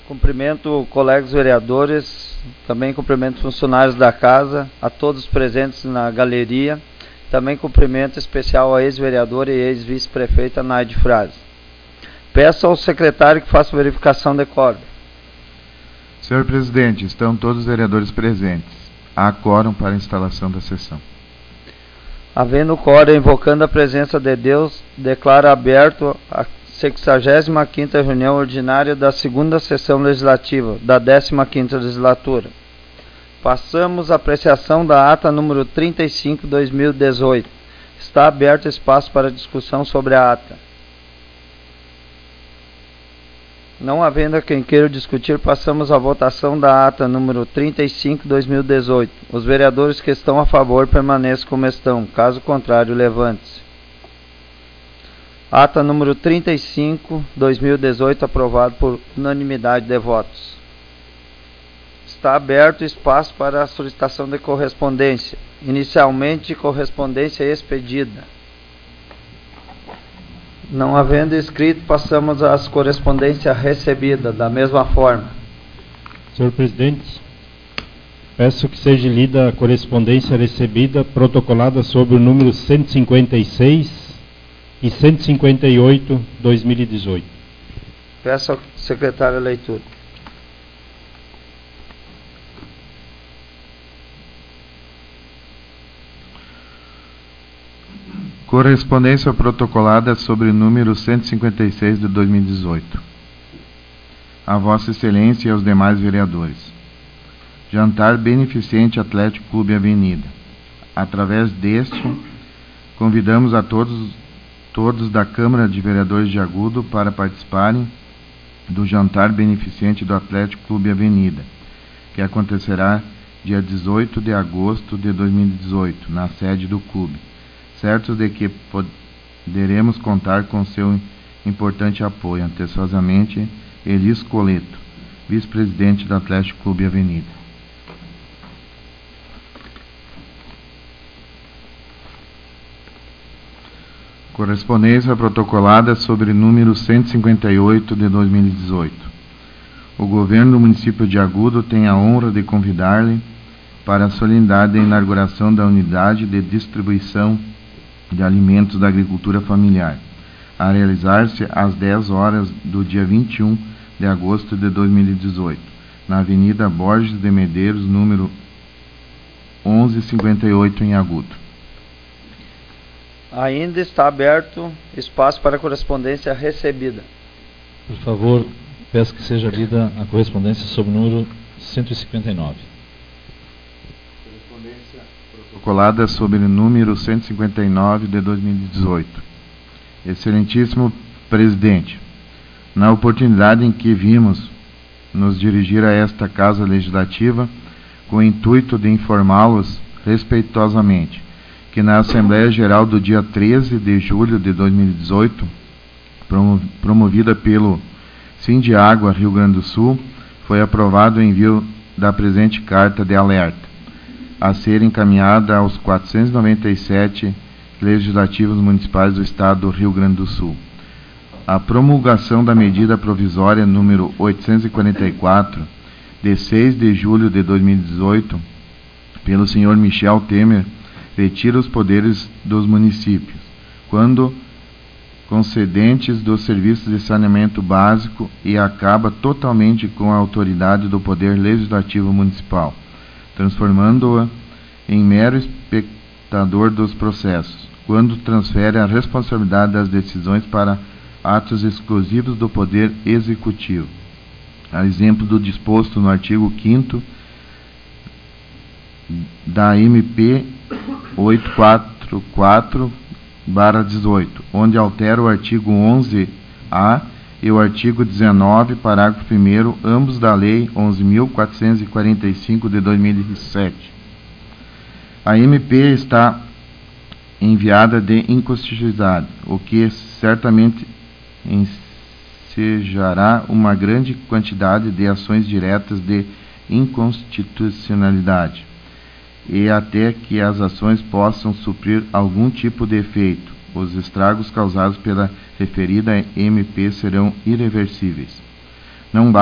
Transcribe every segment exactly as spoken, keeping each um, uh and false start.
Cumprimento colegas vereadores, também cumprimento funcionários da casa, a todos presentes na galeria. Também cumprimento especial a ex-vereadora e ex-vice-prefeita Naide Frades. Peço ao secretário que faça verificação de quórum. Senhor presidente, estão todos os vereadores presentes. Há quórum para a instalação da sessão. Havendo quórum, invocando a presença de Deus, declaro aberto a sexagésima quinta reunião ordinária da segunda sessão legislativa da décima quinta legislatura. Passamos à apreciação da ata número trinta e cinco, dois mil e dezoito. Está aberto espaço para discussão sobre a ata. Não havendo quem queira discutir, passamos à votação da ata número trinta e cinco, dois mil e dezoito. Os vereadores que estão a favor permaneçam como estão. Caso contrário, levante-se. Ata número trinta e cinco, dois mil e dezoito, aprovado por unanimidade de votos. Está aberto espaço para a solicitação de correspondência. Inicialmente, correspondência expedida. Não havendo escrito, passamos às correspondências recebidas, da mesma forma. Senhor presidente, peço que seja lida a correspondência recebida, protocolada sob o número cento e cinquenta e seis e cento e cinquenta e oito, dois mil e dezoito. Peço ao secretário a leitura. Correspondência protocolada sobre o número cento e cinquenta e seis de dois mil e dezoito. A Vossa Excelência e aos demais vereadores. Jantar Beneficente Atlético Clube Avenida. Através deste, convidamos a todos, todos da Câmara de Vereadores de Agudo para participarem do Jantar Beneficente do Atlético Clube Avenida, que acontecerá dia dezoito de agosto de dois mil e dezoito, na sede do clube. Certos de que poderemos contar com seu importante apoio. Antecipadamente, Elis Coleto, vice-presidente do Atlético Clube Avenida. Correspondência protocolada sobre o número cento e cinquenta e oito de dois mil e dezoito. O governo do município de Agudo tem a honra de convidar-lhe para a solenidade da inauguração da unidade de distribuição de alimentos da agricultura familiar, a realizar-se às dez horas do dia vinte e um de agosto de dois mil e dezoito, na Avenida Borges de Medeiros, número onze cinquenta e oito, em Agudo. Ainda está aberto espaço para correspondência recebida. Por favor, peço que seja lida a correspondência sob o número cento e cinquenta e nove. Protocolada sobre o número cento e cinquenta e nove de dois mil e dezoito. Excelentíssimo Presidente, na oportunidade em que vimos nos dirigir a esta Casa Legislativa, com o intuito de informá-los respeitosamente que na Assembleia Geral do dia treze de julho de dois mil e dezoito, promovida pelo Sindiágua Rio Grande do Sul, foi aprovado o envio da presente carta de alerta, a ser encaminhada aos quatrocentos e noventa e sete legislativos municipais do Estado do Rio Grande do Sul. A promulgação da medida provisória número oitocentos e quarenta e quatro, de seis de julho de dois mil e dezoito, pelo senhor Michel Temer, retira os poderes dos municípios, quando concedentes dos serviços de saneamento básico, e acaba totalmente com a autoridade do Poder Legislativo Municipal, transformando-a em mero espectador dos processos, quando transfere a responsabilidade das decisões para atos exclusivos do Poder Executivo, a exemplo do disposto no artigo quinto da M P oitocentos e quarenta e quatro barra dezoito, onde altera o artigo onze A e o artigo dezenove, parágrafo primeiro, ambos da Lei onze mil quatrocentos e quarenta e cinco de dois mil e sete. A M P está enviada de inconstitucionalidade, o que certamente ensejará uma grande quantidade de ações diretas de inconstitucionalidade, e até que as ações possam suprir algum tipo de efeito, os estragos causados pela referida M P serão irreversíveis. Não basta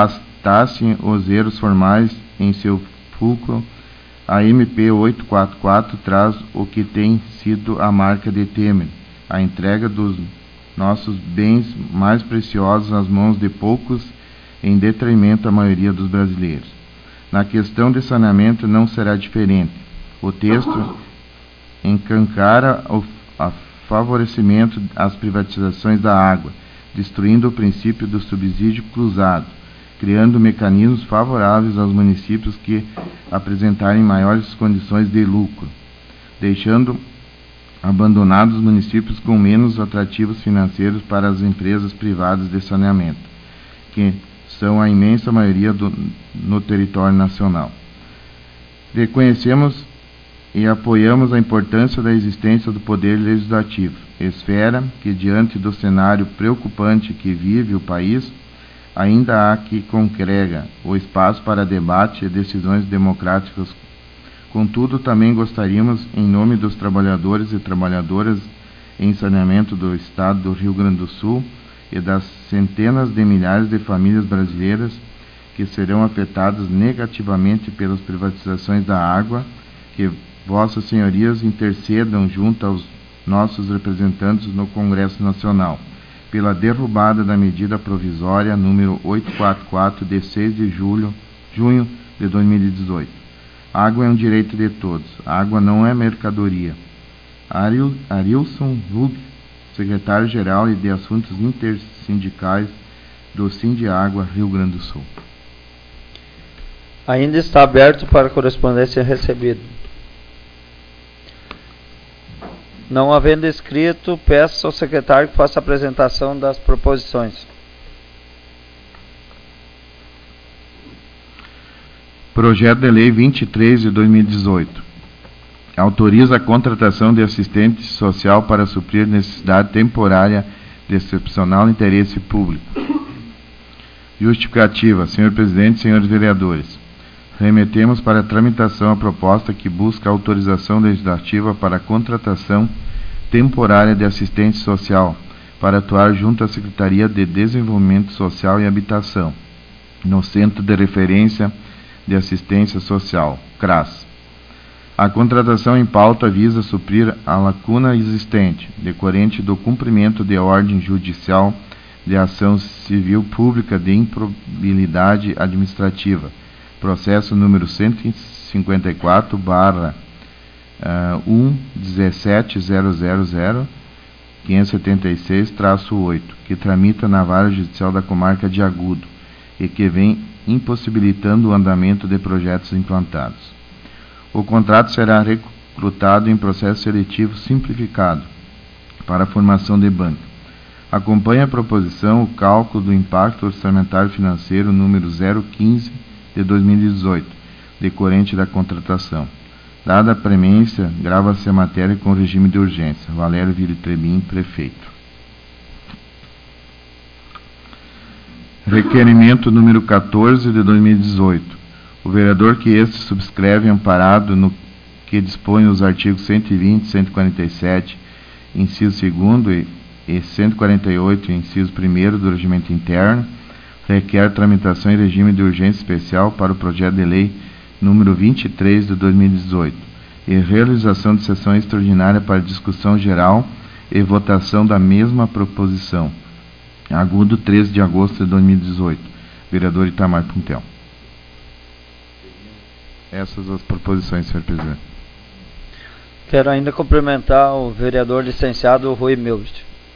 quitassem os erros formais em seu fulcro. A M P oitocentos e quarenta e quatro traz o que tem sido a marca de Temer, a entrega dos nossos bens mais preciosos nas mãos de poucos, em detrimento da maioria dos brasileiros. Na questão de saneamento não será diferente. O texto encancara o a favorecimento às privatizações da água, destruindo o princípio do subsídio cruzado, criando mecanismos favoráveis aos municípios que apresentarem maiores condições de lucro, deixando abandonados os municípios com menos atrativos financeiros para as empresas privadas de saneamento, que são a imensa maioria do, no território nacional. Reconhecemos e apoiamos a importância da existência do Poder Legislativo, esfera que, diante do cenário preocupante que vive o país, ainda há que congrega o espaço para debate e decisões democráticas. Contudo, também gostaríamos, em nome dos trabalhadores e trabalhadoras em saneamento do Estado do Rio Grande do Sul e das centenas de milhares de famílias brasileiras que serão afetadas negativamente pelas privatizações da água, que Vossas Senhorias intercedam junto aos nossos representantes no Congresso Nacional pela derrubada da medida provisória número oitocentos e quarenta e quatro, de seis de julho, junho de dois mil e dezoito. A água é um direito de todos. A água não é mercadoria. Aril, Arilson Lug, secretário-geral e de Assuntos Intersindicais do Sindiágua, Rio Grande do Sul. Ainda está aberto para correspondência recebida. Não havendo escrito, peço ao secretário que faça a apresentação das proposições. Projeto de Lei vinte e três de dois mil e dezoito. Autoriza a contratação de assistente social para suprir necessidade temporária de excepcional interesse público. Justificativa. Senhor Presidente, senhores vereadores, remetemos para a tramitação a proposta que busca autorização legislativa para a contratação temporária de assistente social para atuar junto à Secretaria de Desenvolvimento Social e Habitação, no Centro de Referência de Assistência Social, CRAS. A contratação em pauta visa suprir a lacuna existente, decorrente do cumprimento de ordem judicial de ação civil pública de improbidade administrativa, processo número cento e cinquenta e quatro barra um dezessete zero zero zero quinhentos e setenta e seis traço oito, que tramita na Vara Judicial da Comarca de Agudo e que vem impossibilitando o andamento de projetos implantados. O contrato será recrutado em processo seletivo simplificado para a formação de banca. Acompanha a proposição o cálculo do impacto orçamentário financeiro número zero quinze de dois mil e dezoito, decorrente da contratação. Dada a premência, grava-se a matéria com regime de urgência. Valério Viritrebim, prefeito. Requerimento número quatorze de dois mil e dezoito. O vereador que este subscreve, amparado no que dispõe os artigos cento e vinte, cento e quarenta e sete, inciso segundo e, e cento e quarenta e oito, inciso primeiro do Regimento Interno, requer tramitação em regime de urgência especial para o projeto de lei número vinte e três de dois mil e dezoito e realização de sessão extraordinária para discussão geral e votação da mesma proposição. Agudo, treze de agosto de dois mil e dezoito. Vereador Itamar Puntel. Essas as proposições, senhor presidente. Quero ainda cumprimentar o vereador licenciado Rui Milbst.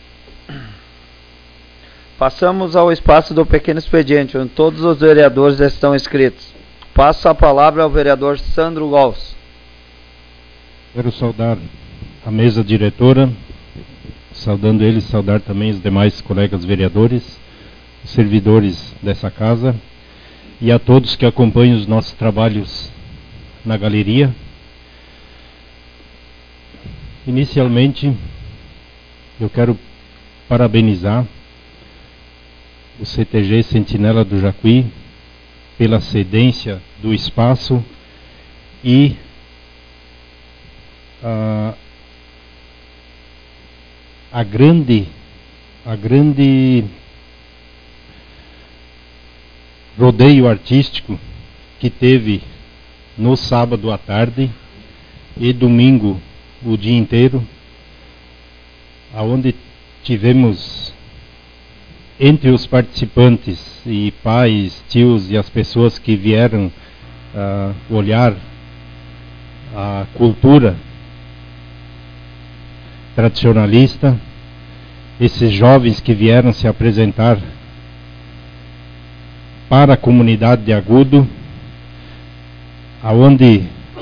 Passamos ao espaço do pequeno expediente, onde todos os vereadores estão inscritos. Passo a palavra ao vereador Sandro Gauss. Quero saudar a mesa diretora, saudando eles, saudar também os demais colegas vereadores, servidores dessa casa, e a todos que acompanham os nossos trabalhos na galeria. Inicialmente, eu quero parabenizar o C T G Sentinela do Jacuí pela cedência do espaço e a, a grande a grande rodeio artístico que teve no sábado à tarde e domingo o dia inteiro, aonde tivemos entre os participantes e pais, tios e as pessoas que vieram uh, olhar a cultura tradicionalista, esses jovens que vieram se apresentar para a comunidade de Agudo, aonde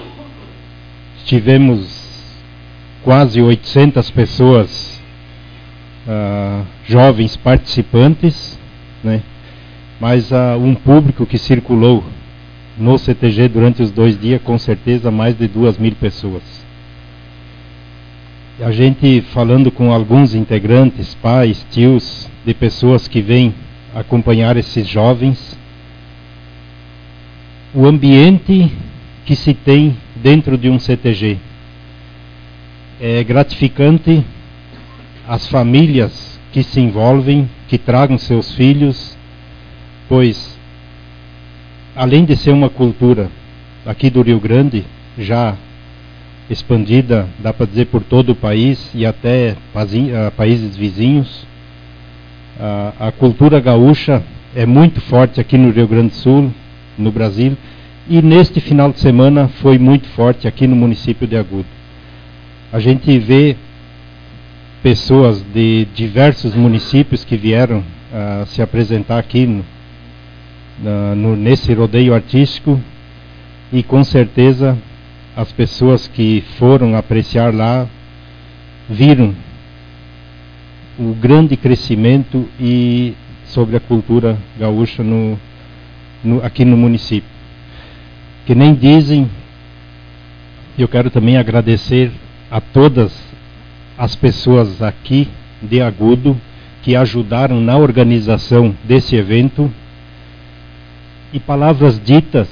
tivemos quase oitocentas pessoas, uh, jovens participantes, né? Mas uh, um público que circulou no C T G durante os dois dias, com certeza mais de duas mil pessoas. A gente falando com alguns integrantes, pais, tios, de pessoas que vêm acompanhar esses jovens, o ambiente que se tem dentro de um C T G é gratificante. As famílias que se envolvem, que tragam seus filhos, pois além de ser uma cultura aqui do Rio Grande, já expandida, dá para dizer, por todo o país e até países vizinhos, a, a cultura gaúcha é muito forte aqui no Rio Grande do Sul, no Brasil, e neste final de semana foi muito forte aqui no município de Agudo. A gente vê pessoas de diversos municípios que vieram uh, se apresentar aqui no, na, no, nesse rodeio artístico, e com certeza as pessoas que foram apreciar lá viram o grande crescimento e sobre a cultura gaúcha no, no, aqui no município. Que nem dizem, eu quero também agradecer a todas as pessoas aqui de Agudo que ajudaram na organização desse evento, e palavras ditas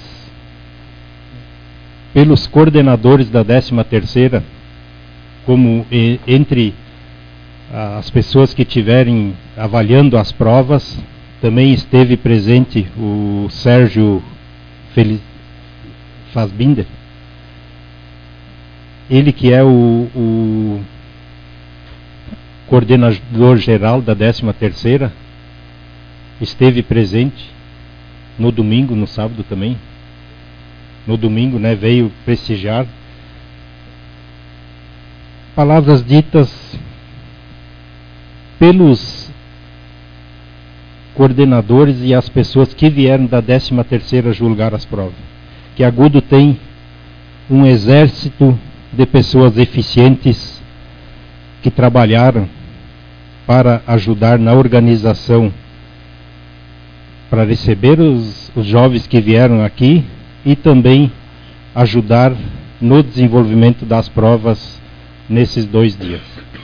pelos coordenadores da décima terceira, como e, entre as pessoas que estiverem avaliando as provas, também esteve presente o Sérgio Feliz Fassbinder, ele que é o, o coordenador geral da décima terceira, esteve presente no domingo, no sábado também. No domingo, né, veio prestigiar. Palavras ditas pelos coordenadores e as pessoas que vieram da décima terceira julgar as provas. Que Agudo tem um exército de pessoas eficientes que trabalharam para ajudar na organização, para receber os, os jovens que vieram aqui e também ajudar no desenvolvimento das provas nesses dois dias.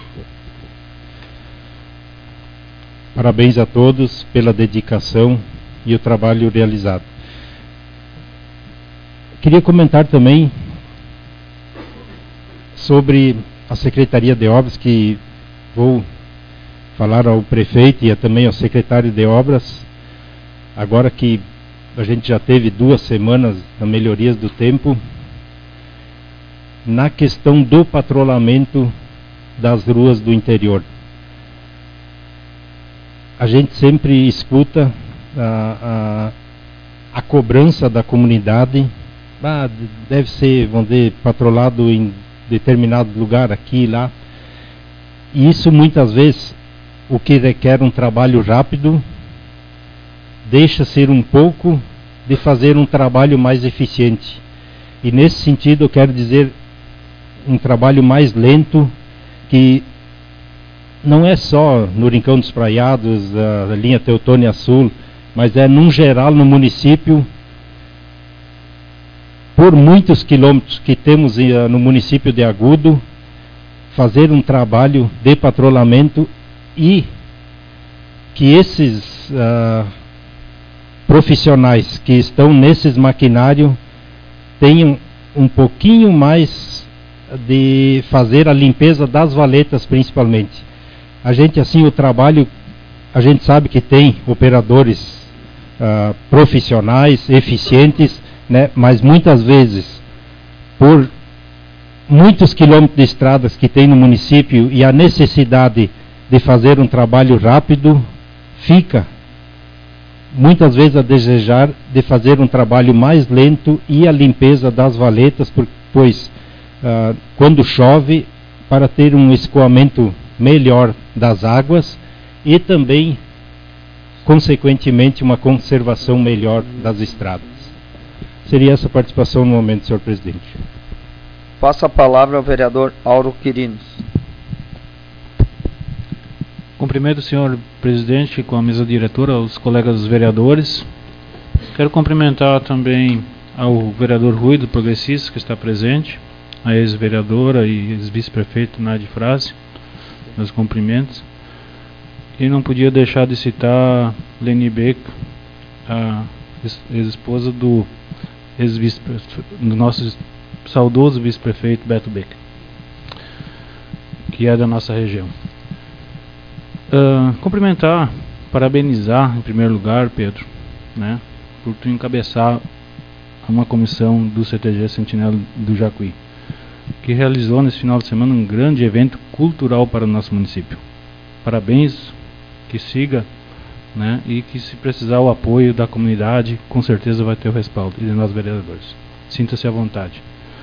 Parabéns a todos pela dedicação e o trabalho realizado. Queria comentar também sobre a Secretaria de Obras, que vou falar ao prefeito e também ao secretário de Obras, agora que a gente já teve duas semanas na melhorias do tempo, na questão do patrulhamento das ruas do interior. A gente sempre escuta a, a, a cobrança da comunidade, ah, deve ser, vamos dizer, patrulhado em determinado lugar, aqui e lá. E isso muitas vezes, o que requer um trabalho rápido, deixa ser um pouco de fazer um trabalho mais eficiente. E nesse sentido eu quero dizer um trabalho mais lento, que não é só no Rincão dos Praiados, a linha Teutônia Sul, mas é num geral no município, por muitos quilômetros que temos no município de Agudo, fazer um trabalho de patrulhamento, e que esses uh, profissionais que estão nesses maquinários tenham um pouquinho mais de fazer a limpeza das valetas, principalmente. A gente, assim, o trabalho, a gente sabe que tem operadores uh, profissionais, eficientes, né? Mas muitas vezes, por muitos quilômetros de estradas que tem no município e a necessidade de fazer um trabalho rápido, fica muitas vezes a desejar de fazer um trabalho mais lento e a limpeza das valetas, pois uh, quando chove, para ter um escoamento melhor das águas e também, consequentemente, uma conservação melhor das estradas. Seria essa a participação no momento, senhor presidente. Passa a palavra ao vereador Auro Quirinos. Cumprimento o senhor presidente com a mesa diretora, aos colegas vereadores. Quero cumprimentar também ao vereador Rui, do Progressista, que está presente, a ex-vereadora e ex-vice-prefeito Nádia Frase, meus cumprimentos. E não podia deixar de citar Leni Beck, a ex-esposa do, ex do nosso saudoso vice-prefeito Beto Beck, que é da nossa região. Uh, cumprimentar, parabenizar em primeiro lugar, Pedro, né, por tu encabeçar uma comissão do C T G Sentinela do Jacuí, que realizou nesse final de semana um grande evento cultural para o nosso município. Parabéns, que siga, né, e que se precisar o apoio da comunidade, com certeza vai ter o respaldo, e de nós vereadores. Sinta-se à vontade.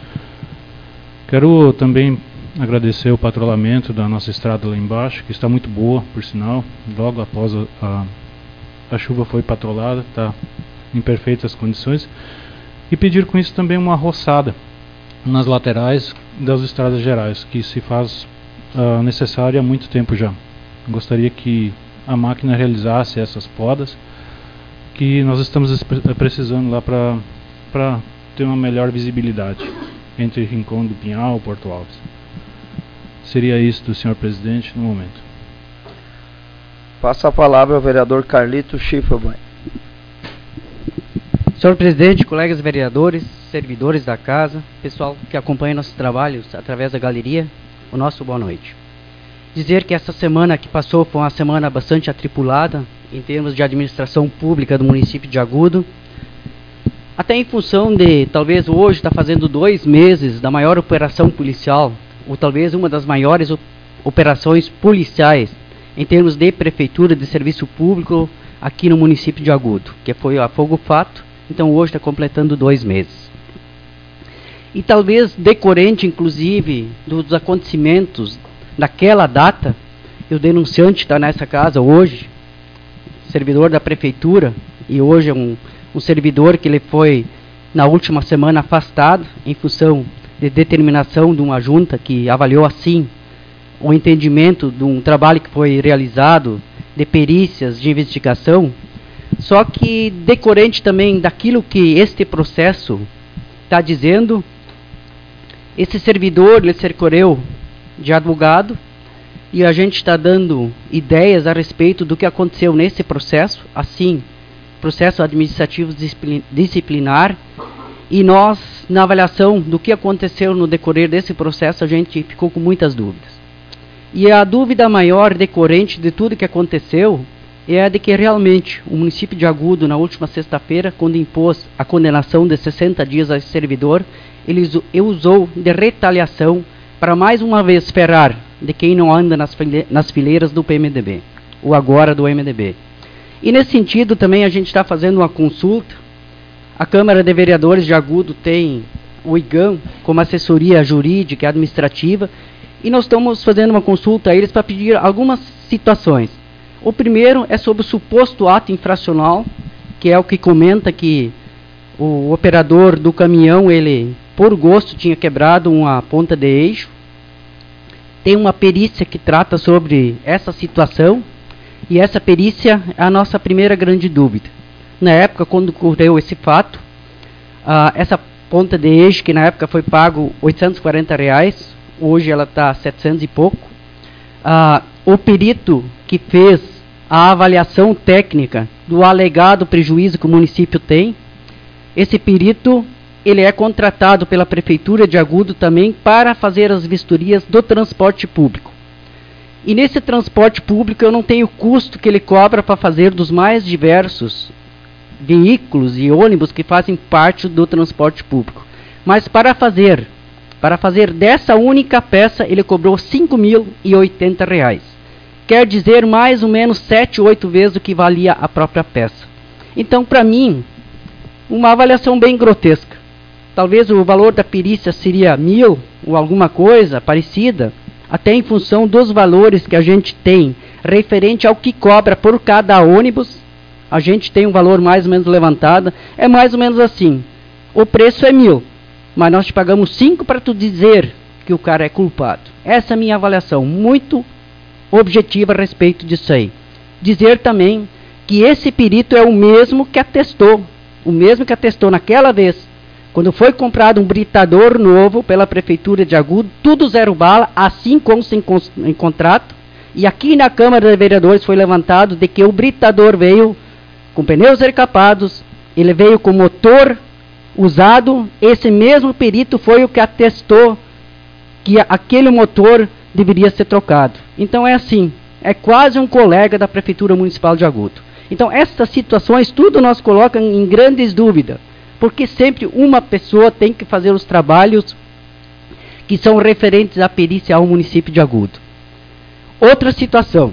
Quero também agradecer o patrulhamento da nossa estrada lá embaixo, que está muito boa, por sinal. Logo após a, a, a chuva foi patrolada, está em perfeitas condições. E pedir com isso também uma roçada nas laterais das estradas gerais, que se faz uh, necessária há muito tempo já. Gostaria que a máquina realizasse essas podas, que nós estamos precisando lá para ter uma melhor visibilidade entre Rincão do Pinhal e Porto Alves. Seria isso do senhor presidente no momento. Passa a palavra ao vereador Carlito Schiffelbein. Senhor presidente, colegas vereadores, servidores da casa, pessoal que acompanha nossos trabalhos através da galeria, o nosso boa noite. Dizer que essa semana que passou foi uma semana bastante atribulada em termos de administração pública do município de Agudo, até em função de, talvez hoje está fazendo dois meses da maior operação policial, ou talvez uma das maiores op operações policiais em termos de prefeitura de serviço público aqui no município de Agudo, que foi a Fogo Fato, então hoje está completando dois meses. E talvez decorrente, inclusive, dos acontecimentos daquela data, o denunciante está nessa casa hoje, servidor da prefeitura, e hoje é um, um servidor que ele foi, na última semana, afastado em função de determinação de uma junta que avaliou assim o entendimento de um trabalho que foi realizado de perícias de investigação, só que decorrente também daquilo que este processo está dizendo, esse servidor ele se recorreu de advogado e a gente está dando ideias a respeito do que aconteceu nesse processo, assim, processo administrativo disciplinar, e nós, na avaliação do que aconteceu no decorrer desse processo, a gente ficou com muitas dúvidas. E a dúvida maior decorrente de tudo que aconteceu é a de que realmente o município de Agudo, na última sexta-feira, quando impôs a condenação de sessenta dias a esse servidor, ele usou de retaliação para mais uma vez ferrar de quem não anda nas, file nas fileiras do P M D B, ou agora do M D B. E nesse sentido também a gente está fazendo uma consulta. A Câmara de Vereadores de Agudo tem o I G A M como assessoria jurídica e administrativa, e nós estamos fazendo uma consulta a eles para pedir algumas situações. O primeiro é sobre o suposto ato infracional, que é o que comenta que o operador do caminhão, ele, por gosto, tinha quebrado uma ponta de eixo. Tem uma perícia que trata sobre essa situação, e essa perícia é a nossa primeira grande dúvida. Na época, quando ocorreu esse fato, uh, essa ponta de eixo, que na época foi pago oitocentos e quarenta reais, hoje ela está setecentos e pouco. Uh, o perito que fez a avaliação técnica do alegado prejuízo que o município tem, esse perito ele é contratado pela Prefeitura de Agudo também para fazer as vistorias do transporte público. E nesse transporte público eu não tenho custo que ele cobra para fazer dos mais diversos veículos e ônibus que fazem parte do transporte público. Mas para fazer, para fazer dessa única peça, ele cobrou cinco mil e oitenta reais. Quer dizer, mais ou menos sete, oito vezes o que valia a própria peça. Então, para mim, uma avaliação bem grotesca. Talvez o valor da perícia seria mil ou alguma coisa parecida, até em função dos valores que a gente tem referente ao que cobra por cada ônibus. A gente tem um valor mais ou menos levantado. É mais ou menos assim. O preço é mil, mas nós te pagamos cinco para tu dizer que o cara é culpado. Essa é a minha avaliação, muito objetiva a respeito disso aí. Dizer também que esse perito é o mesmo que atestou, o mesmo que atestou naquela vez, quando foi comprado um britador novo pela Prefeitura de Agudo, tudo zero bala, assim como em, em contrato, e aqui na Câmara de Vereadores foi levantado de que o britador veio com pneus recapados, ele veio com motor usado, esse mesmo perito foi o que atestou que aquele motor deveria ser trocado. Então é assim, é quase um colega da Prefeitura Municipal de Agudo. Então essas situações, tudo nós colocamos em grandes dúvidas, porque sempre uma pessoa tem que fazer os trabalhos que são referentes à perícia ao município de Agudo. Outra situação.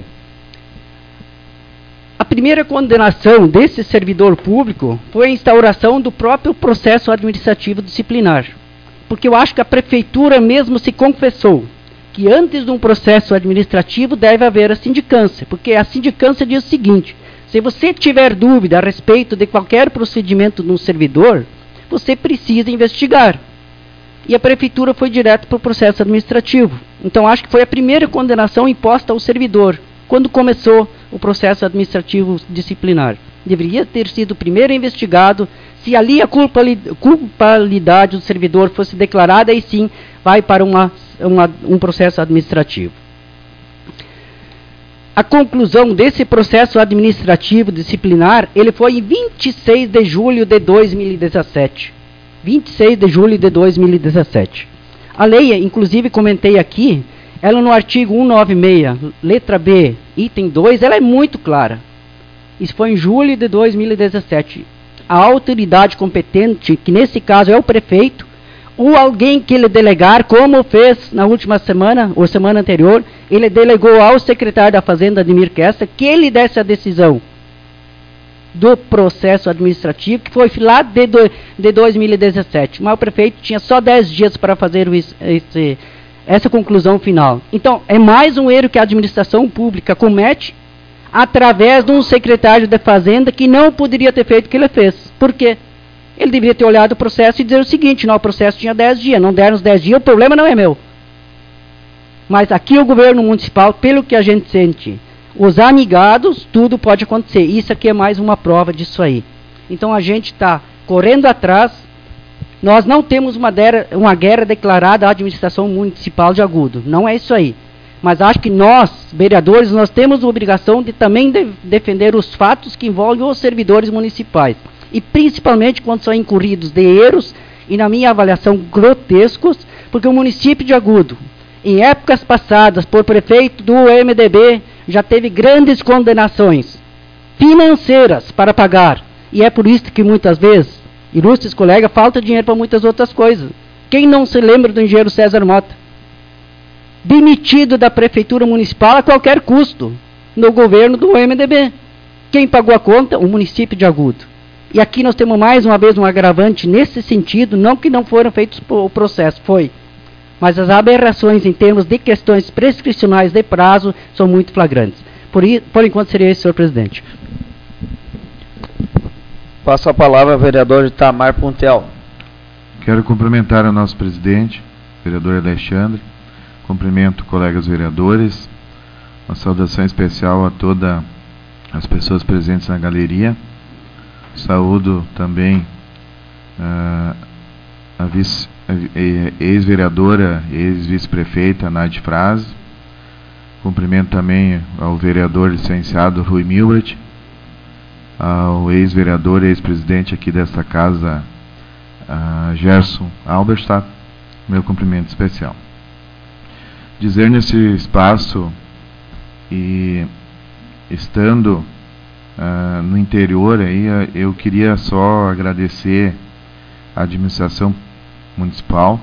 A primeira condenação desse servidor público foi a instauração do próprio processo administrativo disciplinar. Porque eu acho que a prefeitura mesmo se confessou que antes de um processo administrativo deve haver a sindicância. Porque a sindicância diz o seguinte: se você tiver dúvida a respeito de qualquer procedimento de um servidor, você precisa investigar. E a prefeitura foi direto para o processo administrativo. Então acho que foi a primeira condenação imposta ao servidor, quando começou o processo administrativo disciplinar. Deveria ter sido primeiro investigado, se ali a culpabilidade do servidor fosse declarada, aí sim vai para uma, uma, um processo administrativo. A conclusão desse processo administrativo disciplinar, ele foi em vinte e seis de julho de dois mil e dezessete. vinte e seis de julho de dois mil e dezessete. A lei, inclusive comentei aqui, ela no artigo cento e noventa e seis, letra B, item dois, ela é muito clara. Isso foi em julho de dois mil e dezessete. A autoridade competente, que nesse caso é o prefeito, ou alguém que ele delegar, como fez na última semana, ou semana anterior, ele delegou ao secretário da Fazenda, Ademir Kessler, que ele desse a decisão do processo administrativo, que foi lá de, do, de dois mil e dezessete. Mas o prefeito tinha só dez dias para fazer esse, essa conclusão final. Então, é mais um erro que a administração pública comete através de um secretário da Fazenda que não poderia ter feito o que ele fez. Por quê? Ele deveria ter olhado o processo e dizer o seguinte: não, o processo tinha dez dias, não deram os dez dias, o problema não é meu. Mas aqui o governo municipal, pelo que a gente sente, os amigados, tudo pode acontecer. Isso aqui é mais uma prova disso aí. Então a gente está correndo atrás. Nós não temos uma, dera, uma guerra declarada à administração municipal de Agudo. Não é isso aí. Mas acho que nós, vereadores, nós temos a obrigação de também de, defender os fatos que envolvem os servidores municipais. E principalmente quando são incorridos de erros, e na minha avaliação grotescos, porque o município de Agudo, em épocas passadas, por prefeito do M D B, já teve grandes condenações financeiras para pagar. E é por isso que muitas vezes, ilustres colegas, falta dinheiro para muitas outras coisas. Quem não se lembra do engenheiro César Mota? Demitido da prefeitura municipal a qualquer custo, no governo do M D B. Quem pagou a conta? O município de Agudo. E aqui nós temos mais uma vez um agravante nesse sentido, não que não foram feitos o processo, foi. Mas as aberrações em termos de questões prescricionais de prazo são muito flagrantes. Por, por enquanto seria isso, senhor presidente. Passo a palavra ao vereador Itamar Puntel. Quero cumprimentar o nosso presidente, vereador Alexandre. Cumprimento colegas vereadores. Uma saudação especial a todas as pessoas presentes na galeria. Saúdo também uh, a vice, ex-vereadora, ex-vice-prefeita Nádia Frazzi. Cumprimento também ao vereador licenciado Rui Milbert, ao ex-vereador e ex-presidente aqui desta casa, uh, Gerson Alberstadt. Meu cumprimento especial. Dizer nesse espaço, e estando uh, no interior, aí, eu queria só agradecer a administração municipal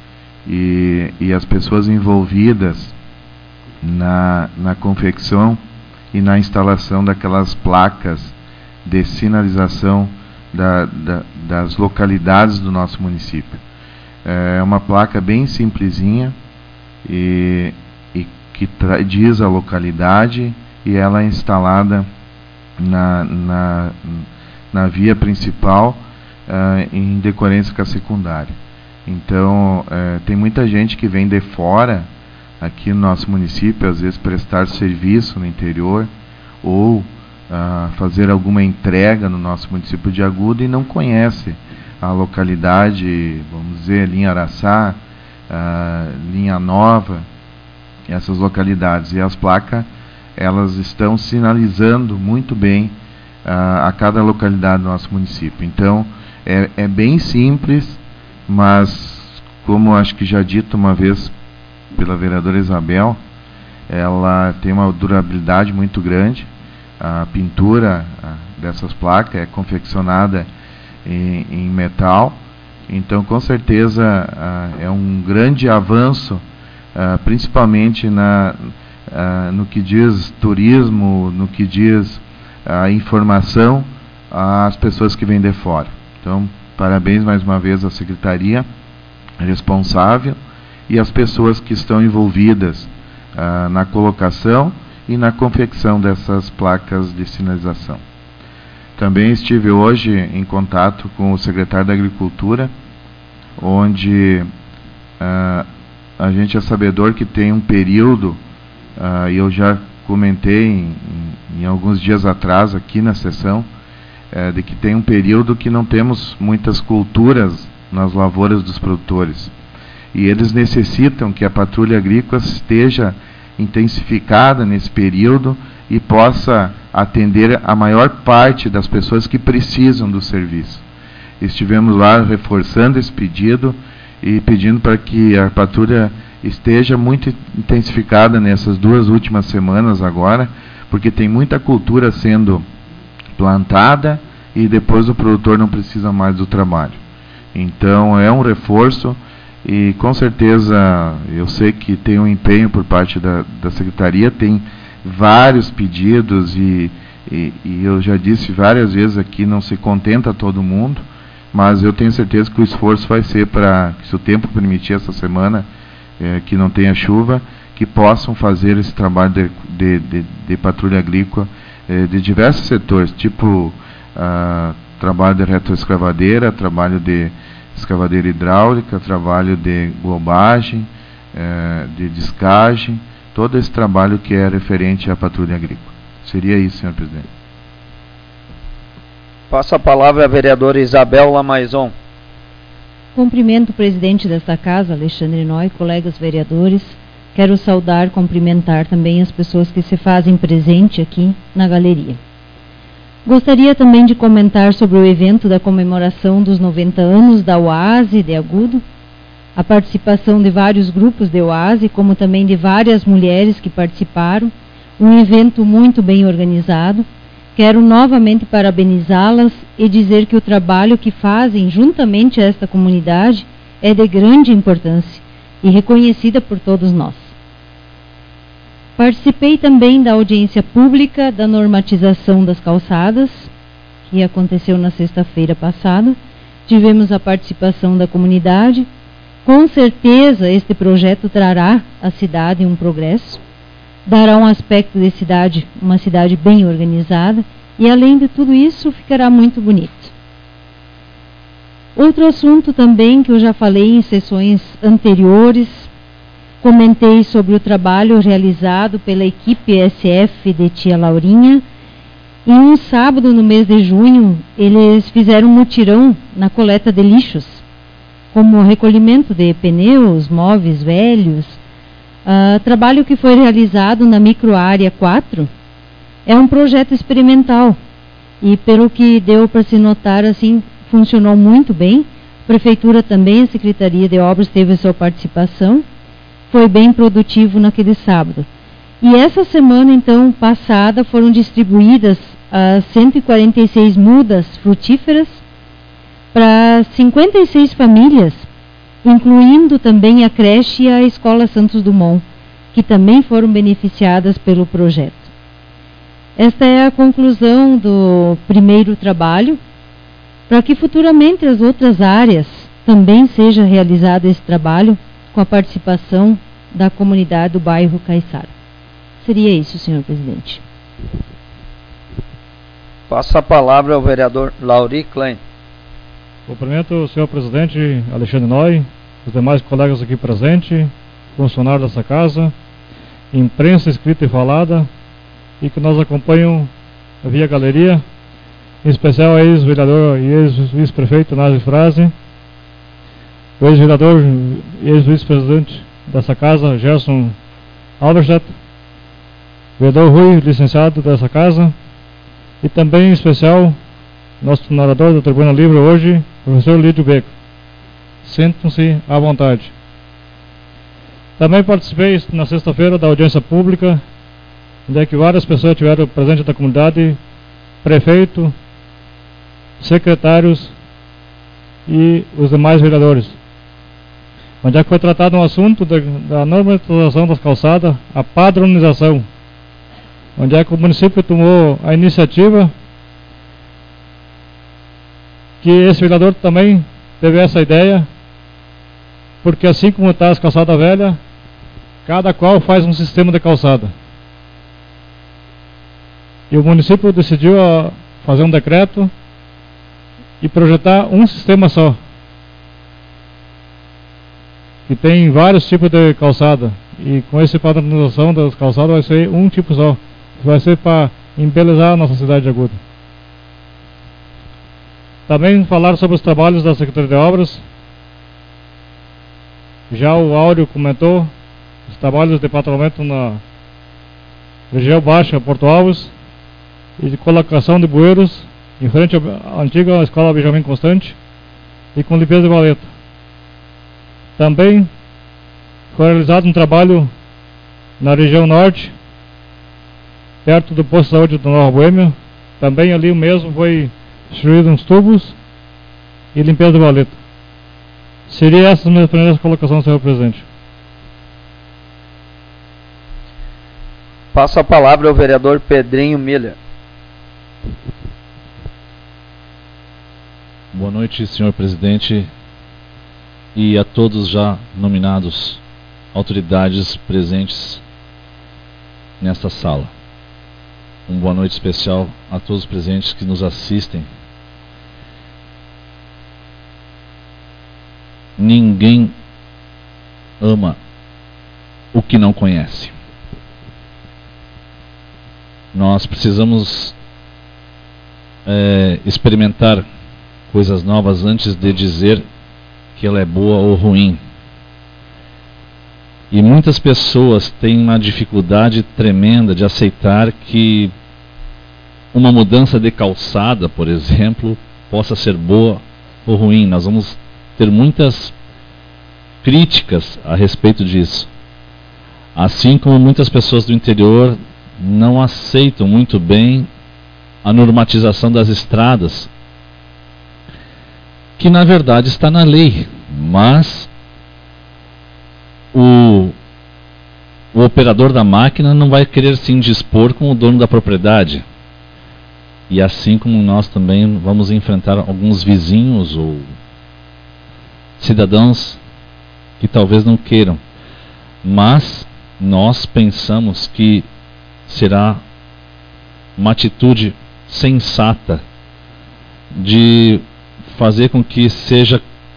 e, e as pessoas envolvidas na, na confecção e na instalação daquelas placas de sinalização da, da, das localidades do nosso município. É uma placa bem simplesinha e, e que diz a localidade, e ela é instalada na, na, na via principal uh, em decorrência com a secundária. Então, uh, tem muita gente que vem de fora aqui no nosso município, às vezes prestar serviço no interior ou uh, fazer alguma entrega no nosso município de Agudo e não conhece a localidade, vamos dizer, Linha Araçá, uh, Linha Nova, essas localidades. E as placas, elas estão sinalizando muito bem uh, a cada localidade do nosso município. Então, é, é bem simples, mas, como acho que já dito uma vez pela vereadora Isabel, ela tem uma durabilidade muito grande. A pintura a, dessas placas é confeccionada em, em metal, então com certeza uh, é um grande avanço, uh, principalmente na, uh, no que diz turismo, no que diz a uh, informação às pessoas que vêm de fora. Então, parabéns mais uma vez à secretaria responsável e às pessoas que estão envolvidas uh, na colocação e na confecção dessas placas de sinalização. Também estive hoje em contato com o secretário da Agricultura, onde uh, a gente é sabedor que tem um período, uh, e eu já comentei em, em, em alguns dias atrás aqui na sessão, uh, de que tem um período que não temos muitas culturas nas lavouras dos produtores. E eles necessitam que a patrulha agrícola esteja intensificada nesse período e possa atender a maior parte das pessoas que precisam do serviço. Estivemos lá reforçando esse pedido e pedindo para que a patrulha esteja muito intensificada nessas duas últimas semanas agora, porque tem muita cultura sendo plantada e depois o produtor não precisa mais do trabalho. Então é um reforço. E com certeza eu sei que tem um empenho por parte da, da Secretaria, tem vários pedidos e, e, e eu já disse várias vezes aqui, não se contenta todo mundo, mas eu tenho certeza que o esforço vai ser para, se o tempo permitir essa semana, é, que não tenha chuva, que possam fazer esse trabalho de, de, de, de patrulha agrícola é, de diversos setores, tipo ah, trabalho de retroescavadeira, trabalho de escavadeira hidráulica, trabalho de globagem, eh, de descagem, todo esse trabalho que é referente à patrulha agrícola. Seria isso, senhor presidente. Passa a palavra à vereadora Isabel Lamaison. Cumprimento o presidente desta casa, Alexandre Noy, colegas vereadores. Quero saudar, cumprimentar também as pessoas que se fazem presente aqui na galeria. Gostaria também de comentar sobre o evento da comemoração dos noventa anos da OASE de Agudo, a participação de vários grupos de OASE, como também de várias mulheres que participaram, um evento muito bem organizado. Quero novamente parabenizá-las e dizer que o trabalho que fazem juntamente a esta comunidade é de grande importância e reconhecida por todos nós. Participei também da audiência pública da normatização das calçadas, que aconteceu na sexta-feira passada. Tivemos a participação da comunidade. Com certeza este projeto trará à cidade um progresso, dará um aspecto de cidade, uma cidade bem organizada, e além de tudo isso ficará muito bonito. Outro assunto também que eu já falei em sessões anteriores, comentei sobre o trabalho realizado pela equipe S F de Tia Laurinha. Em um sábado no mês de junho, eles fizeram um mutirão na coleta de lixos, como recolhimento de pneus, móveis velhos. Uh, trabalho que foi realizado na microárea quatro. É um projeto experimental e, pelo que deu para se notar, assim, funcionou muito bem. A Prefeitura também, a Secretaria de Obras teve a sua participação. Foi bem produtivo naquele sábado. E essa semana, então, passada, foram distribuídas as cento e quarenta e seis mudas frutíferas para cinquenta e seis famílias, incluindo também a creche e a Escola Santos Dumont, que também foram beneficiadas pelo projeto. Esta é a conclusão do primeiro trabalho, para que futuramente as outras áreas também seja realizado esse trabalho com a participação da comunidade do bairro Caiçara. Seria isso, senhor presidente. Passo a palavra ao vereador Lauri Klein. Cumprimento o senhor presidente Alexandre Noy, os demais colegas aqui presentes, funcionários dessa casa, imprensa escrita e falada, e que nos acompanham via galeria, em especial a ex-vereador e ex-vice-prefeito Nazi Frase, o ex-vereador e ex-vice-presidente dessa casa, Gerson Alberstadt, vereador Rui, licenciado dessa casa, e também em especial nosso narrador da Tribuna Livre hoje, professor Lídio Beco. Sintam-se à vontade. Também participei na sexta-feira da audiência pública, onde é que várias pessoas tiveram presente da comunidade, prefeito, secretários e os demais vereadores. Onde é que foi tratado um assunto da, da normatização das calçadas, a padronização. Onde é que o município tomou a iniciativa, que esse vereador também teve essa ideia, porque assim como está as calçadas velhas, cada qual faz um sistema de calçada. E o município decidiu a fazer um decreto e projetar um sistema só, que tem vários tipos de calçada, e com essa padronização das calçadas vai ser um tipo só, vai ser para embelezar a nossa cidade de Agudo. Também falar sobre os trabalhos da Secretaria de Obras. Já o Áureo comentou os trabalhos de patrulhamento na região baixa, Porto Alves, e de colocação de bueiros em frente à antiga Escola Benjamin Constante e com limpeza de valeta. Também foi realizado um trabalho na região norte, perto do posto de saúde do Nova Boêmia. Também ali mesmo foi destruído uns tubos e limpeza de valeta. Seria essa a minha primeira colocação, senhor presidente. Passo a palavra ao vereador Pedrinho Miller. Boa noite, senhor presidente, e a todos já nominados autoridades presentes nesta sala. Uma boa noite especial a todos os presentes que nos assistem. Ninguém ama o que não conhece. Nós precisamos é, experimentar coisas novas antes de dizer que ela é boa ou ruim. E muitas pessoas têm uma dificuldade tremenda de aceitar que uma mudança de calçada, por exemplo, possa ser boa ou ruim. Nós vamos ter muitas críticas a respeito disso. Assim como muitas pessoas do interior não aceitam muito bem a normatização das estradas, que na verdade está na lei, mas o, o operador da máquina não vai querer se indispor com o dono da propriedade. E assim como nós também vamos enfrentar alguns vizinhos ou cidadãos que talvez não queiram, mas nós pensamos que será uma atitude sensata de fazer com que seja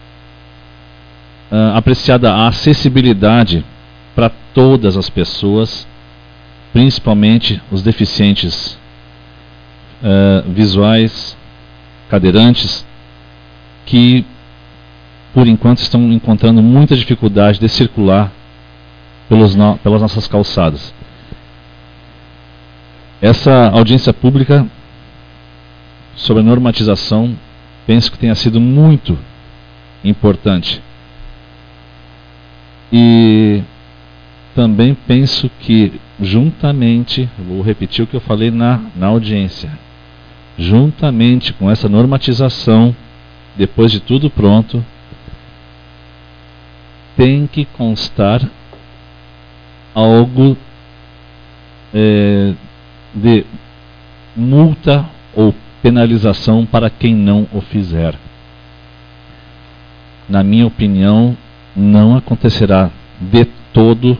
uh, apreciada a acessibilidade para todas as pessoas, principalmente os deficientes uh, visuais, cadeirantes, que por enquanto estão encontrando muita dificuldade de circular pelos no, pelas nossas calçadas. Essa audiência pública sobre a normatização, penso que tenha sido muito importante. E também penso que, juntamente, vou repetir o que eu falei na, na audiência, juntamente com essa normatização, depois de tudo pronto, tem que constar algo é, de multa ou penalização para quem não o fizer. Na minha opinião, não acontecerá de todo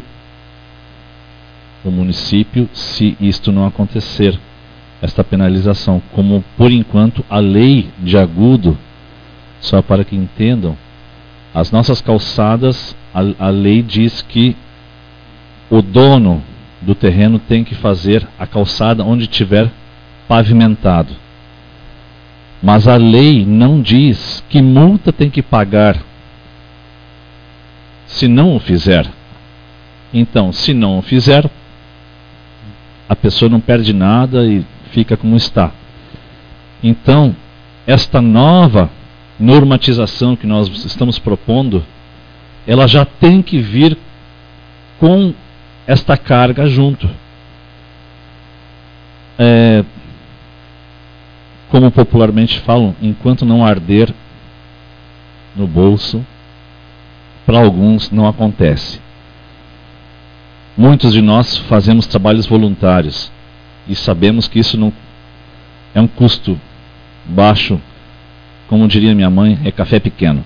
o município se isto não acontecer, esta penalização. Como por enquanto a lei de Agudo, só para que entendam, as nossas calçadas, a, a lei diz que o dono do terreno tem que fazer a calçada onde tiver pavimentado. Mas a lei não diz que multa tem que pagar se não o fizer. Então, se não o fizer, a pessoa não perde nada e fica como está. Então, esta nova normatização que nós estamos propondo, ela já tem que vir com esta carga junto. É, como popularmente falam, enquanto não arder no bolso, para alguns não acontece. Muitos de nós fazemos trabalhos voluntários e sabemos que isso não é um custo baixo, como diria minha mãe, é café pequeno.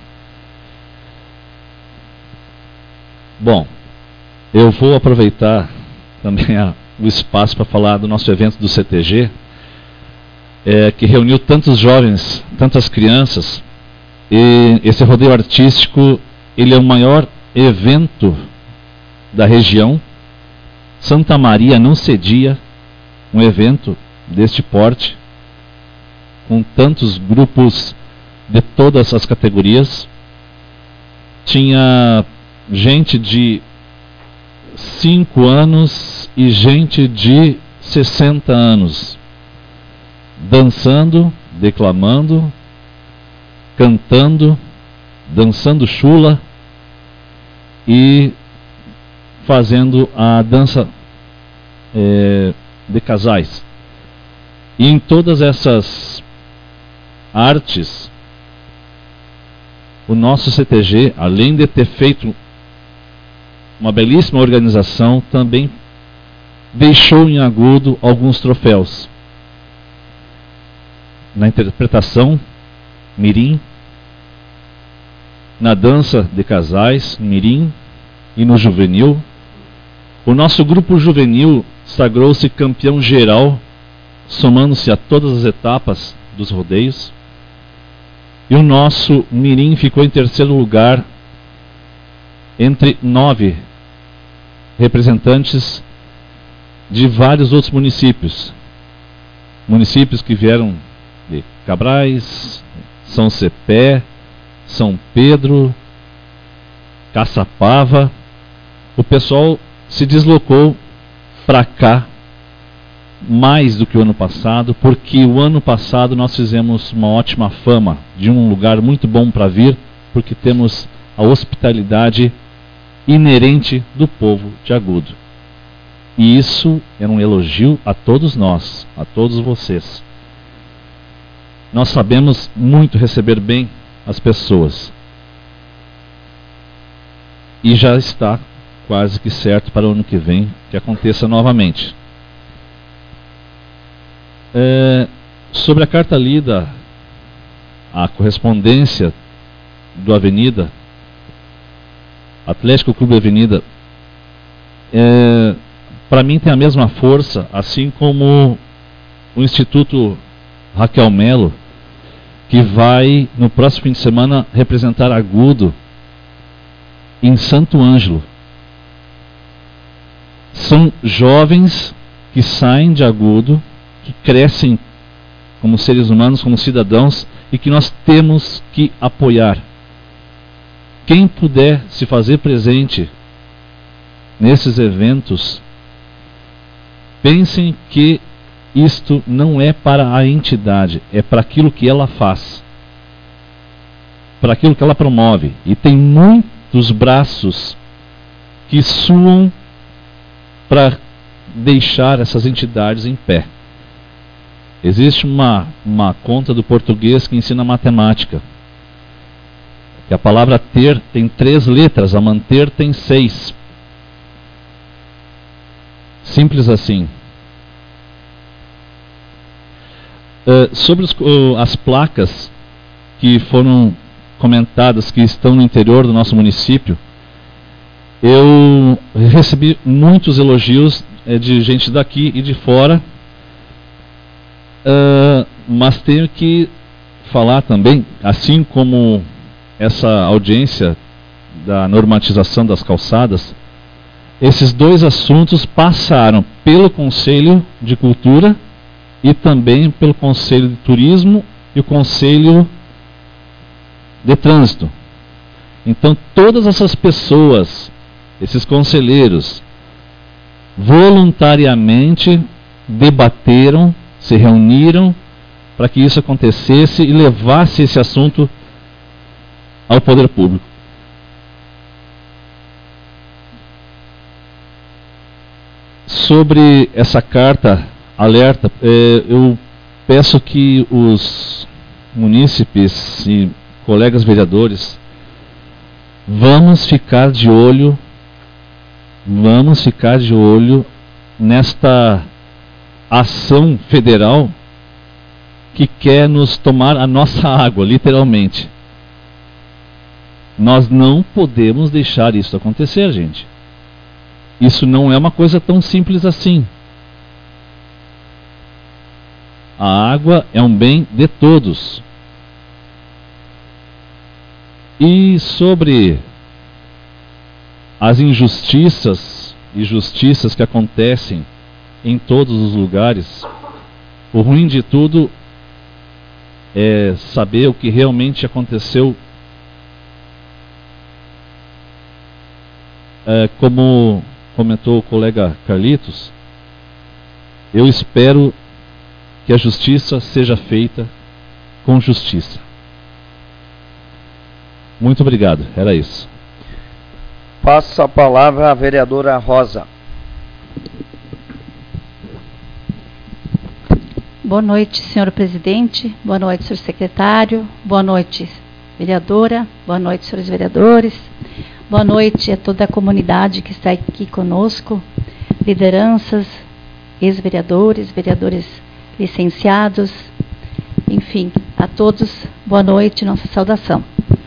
Bom, eu vou aproveitar também a, o espaço para falar do nosso evento do C T G, é, que reuniu tantos jovens, tantas crianças. E esse rodeio artístico, ele é o maior evento da região. Santa Maria não cedia um evento deste porte, com tantos grupos de todas as categorias. Tinha gente de cinco anos e gente de sessenta anos, dançando, declamando, cantando, dançando chula e fazendo a dança é, de casais. E em todas essas artes, o nosso C T G, além de ter feito uma belíssima organização, também deixou em Agudo alguns troféus. Na interpretação, mirim, na dança de casais, mirim, e no juvenil. O nosso grupo juvenil sagrou-se campeão geral, somando-se a todas as etapas dos rodeios. E o nosso mirim ficou em terceiro lugar entre nove representantes de vários outros municípios. Municípios que vieram de Cabrais, São Cepé, São Pedro, Caçapava. O pessoal se deslocou para cá mais do que o ano passado, porque o ano passado nós fizemos uma ótima fama de um lugar muito bom para vir, porque temos a hospitalidade inerente do povo de Agudo. E isso é um elogio a todos nós, a todos vocês. Nós sabemos muito receber bem as pessoas. E já está quase que certo para o ano que vem que aconteça novamente. É, sobre a carta lida, a correspondência do Avenida, Atlético Clube Avenida, é, para mim tem a mesma força, assim como o Instituto Raquel Melo, que vai no próximo fim de semana representar Agudo em Santo Ângelo. São jovens que saem de Agudo, que crescem como seres humanos, como cidadãos, e que nós temos que apoiar. Quem puder se fazer presente nesses eventos, pensem que isto não é para a entidade, é para aquilo que ela faz, para aquilo que ela promove. E tem muitos braços que suam para deixar essas entidades em pé. Existe uma, uma conta do português que ensina matemática. Que a palavra ter tem três letras, a manter tem seis. Simples assim. Uh, sobre os, uh, as placas que foram comentadas, que estão no interior do nosso município, eu recebi muitos elogios uh, de gente daqui e de fora, uh, mas tenho que falar também, assim como essa audiência da normatização das calçadas, esses dois assuntos passaram pelo Conselho de Cultura e também pelo Conselho de Turismo e o Conselho de Trânsito. Então, todas essas pessoas, esses conselheiros, voluntariamente debateram, se reuniram para que isso acontecesse e levasse esse assunto ao poder público. Sobre essa carta alerta, eh, eu peço que os munícipes e colegas vereadores vamos ficar de olho, vamos ficar de olho nesta ação federal que quer nos tomar a nossa água, literalmente. Nós não podemos deixar isso acontecer, gente. Isso não é uma coisa tão simples assim. A água é um bem de todos. E sobre as injustiças e justiças que acontecem em todos os lugares, o ruim de tudo é saber o que realmente aconteceu. É, como comentou o colega Carlitos, eu espero que a justiça seja feita com justiça. Muito obrigado, era isso. Passo a palavra à vereadora Rosa. Boa noite, senhor presidente. Boa noite, senhor secretário. Boa noite, vereadora. Boa noite, senhores vereadores. Boa noite a toda a comunidade que está aqui conosco, lideranças, ex-vereadores, vereadores licenciados, enfim, a todos, boa noite, nossa saudação.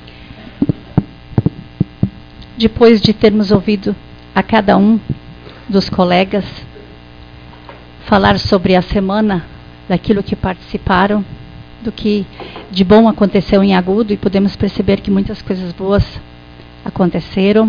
Depois de termos ouvido a cada um dos colegas falar sobre a semana, daquilo que participaram, do que de bom aconteceu em Agudo, e podemos perceber que muitas coisas boas aconteceram.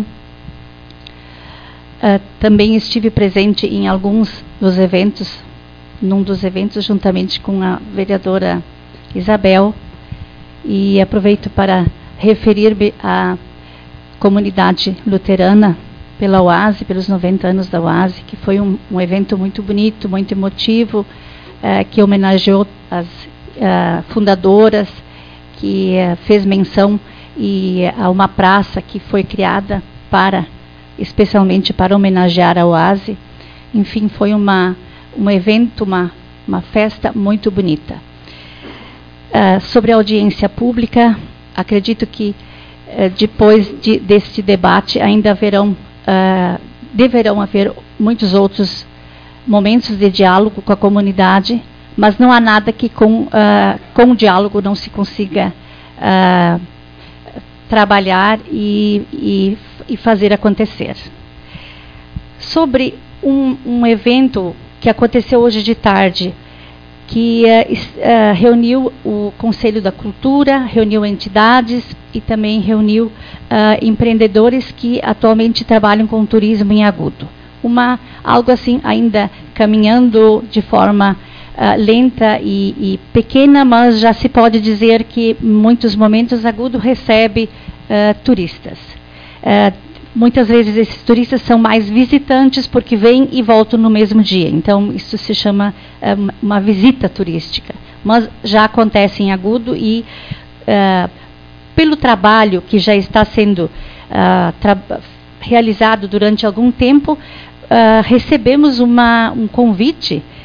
Uh, também estive presente em alguns dos eventos, num dos eventos juntamente com a vereadora Isabel, e aproveito para referir-me à comunidade luterana pela O A S I, pelos noventa anos da O A S I, que foi um, um evento muito bonito, muito emotivo, uh, que homenageou as uh, fundadoras, que uh, fez menção e a uma praça que foi criada para, especialmente para homenagear a O A S I. Enfim, foi uma, um evento, uma, uma festa muito bonita. Uh, sobre a audiência pública, acredito que uh, depois de, deste debate ainda haverão, uh, deverão haver muitos outros momentos de diálogo com a comunidade, mas não há nada que com, uh, com o diálogo não se consiga uh, trabalhar e, e, e fazer acontecer. Sobre um, um evento que aconteceu hoje de tarde, que uh, uh, reuniu o Conselho da Cultura, reuniu entidades e também reuniu uh, empreendedores que atualmente trabalham com turismo em Agudo. Uma, algo assim ainda caminhando de forma uh, lenta e, e pequena, mas já se pode dizer que em muitos momentos Agudo recebe uh, turistas. Uh, Muitas vezes esses turistas são mais visitantes porque vêm e voltam no mesmo dia. Então, isso se chama uh, uma visita turística. Mas já acontece em Agudo e, uh, pelo trabalho que já está sendo uh, tra realizado durante algum tempo, uh, recebemos uma, um convite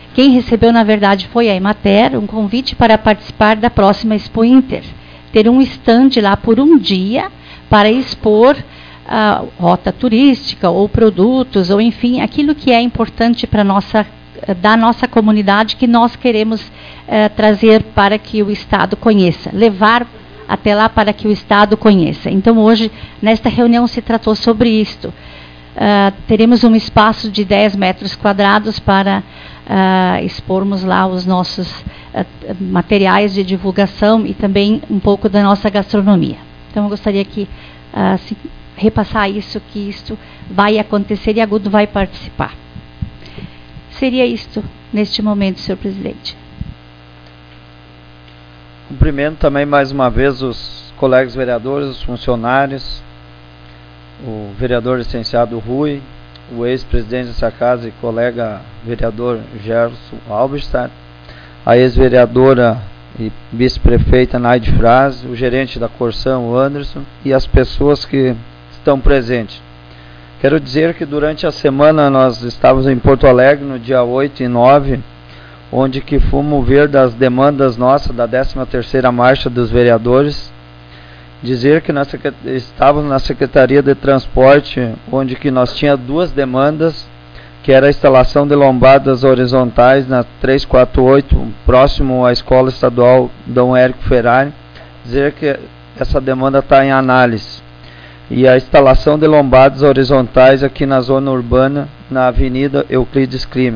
Quem recebeu, na verdade, foi a Emater, um convite para participar da próxima Expo Inter. Ter um stand lá por um dia para expor a rota turística ou produtos, ou enfim, aquilo que é importante para nossa, da nossa comunidade que nós queremos eh, trazer para que o Estado conheça, levar até lá para que o Estado conheça. Então, hoje, nesta reunião se tratou sobre isto. Uh, teremos um espaço de dez metros quadrados para uh, expormos lá os nossos uh, materiais de divulgação e também um pouco da nossa gastronomia. Então, eu gostaria que uh, se repassar isso, que isto vai acontecer e Agudo vai participar. Seria isto neste momento, senhor presidente. Cumprimento também mais uma vez os colegas vereadores, os funcionários, o vereador licenciado Rui, o ex-presidente dessa casa e colega vereador Gerson Albstadt, a ex-vereadora e vice-prefeita Naide Fraz, o gerente da Corsão, o Anderson, e as pessoas que estão presentes. Quero dizer que durante a semana nós estávamos em Porto Alegre no dia oito e nove, onde que fomos ver das demandas nossas da décima terceira Marcha dos Vereadores. Dizer que nós estávamos na Secretaria de Transporte, onde que nós tínhamos duas demandas, que era a instalação de lombadas horizontais na trezentos e quarenta e oito, próximo à Escola Estadual Dom Érico Ferrari. Dizer que essa demanda está em análise. E a instalação de lombadas horizontais aqui na zona urbana, na Avenida Euclides Clime.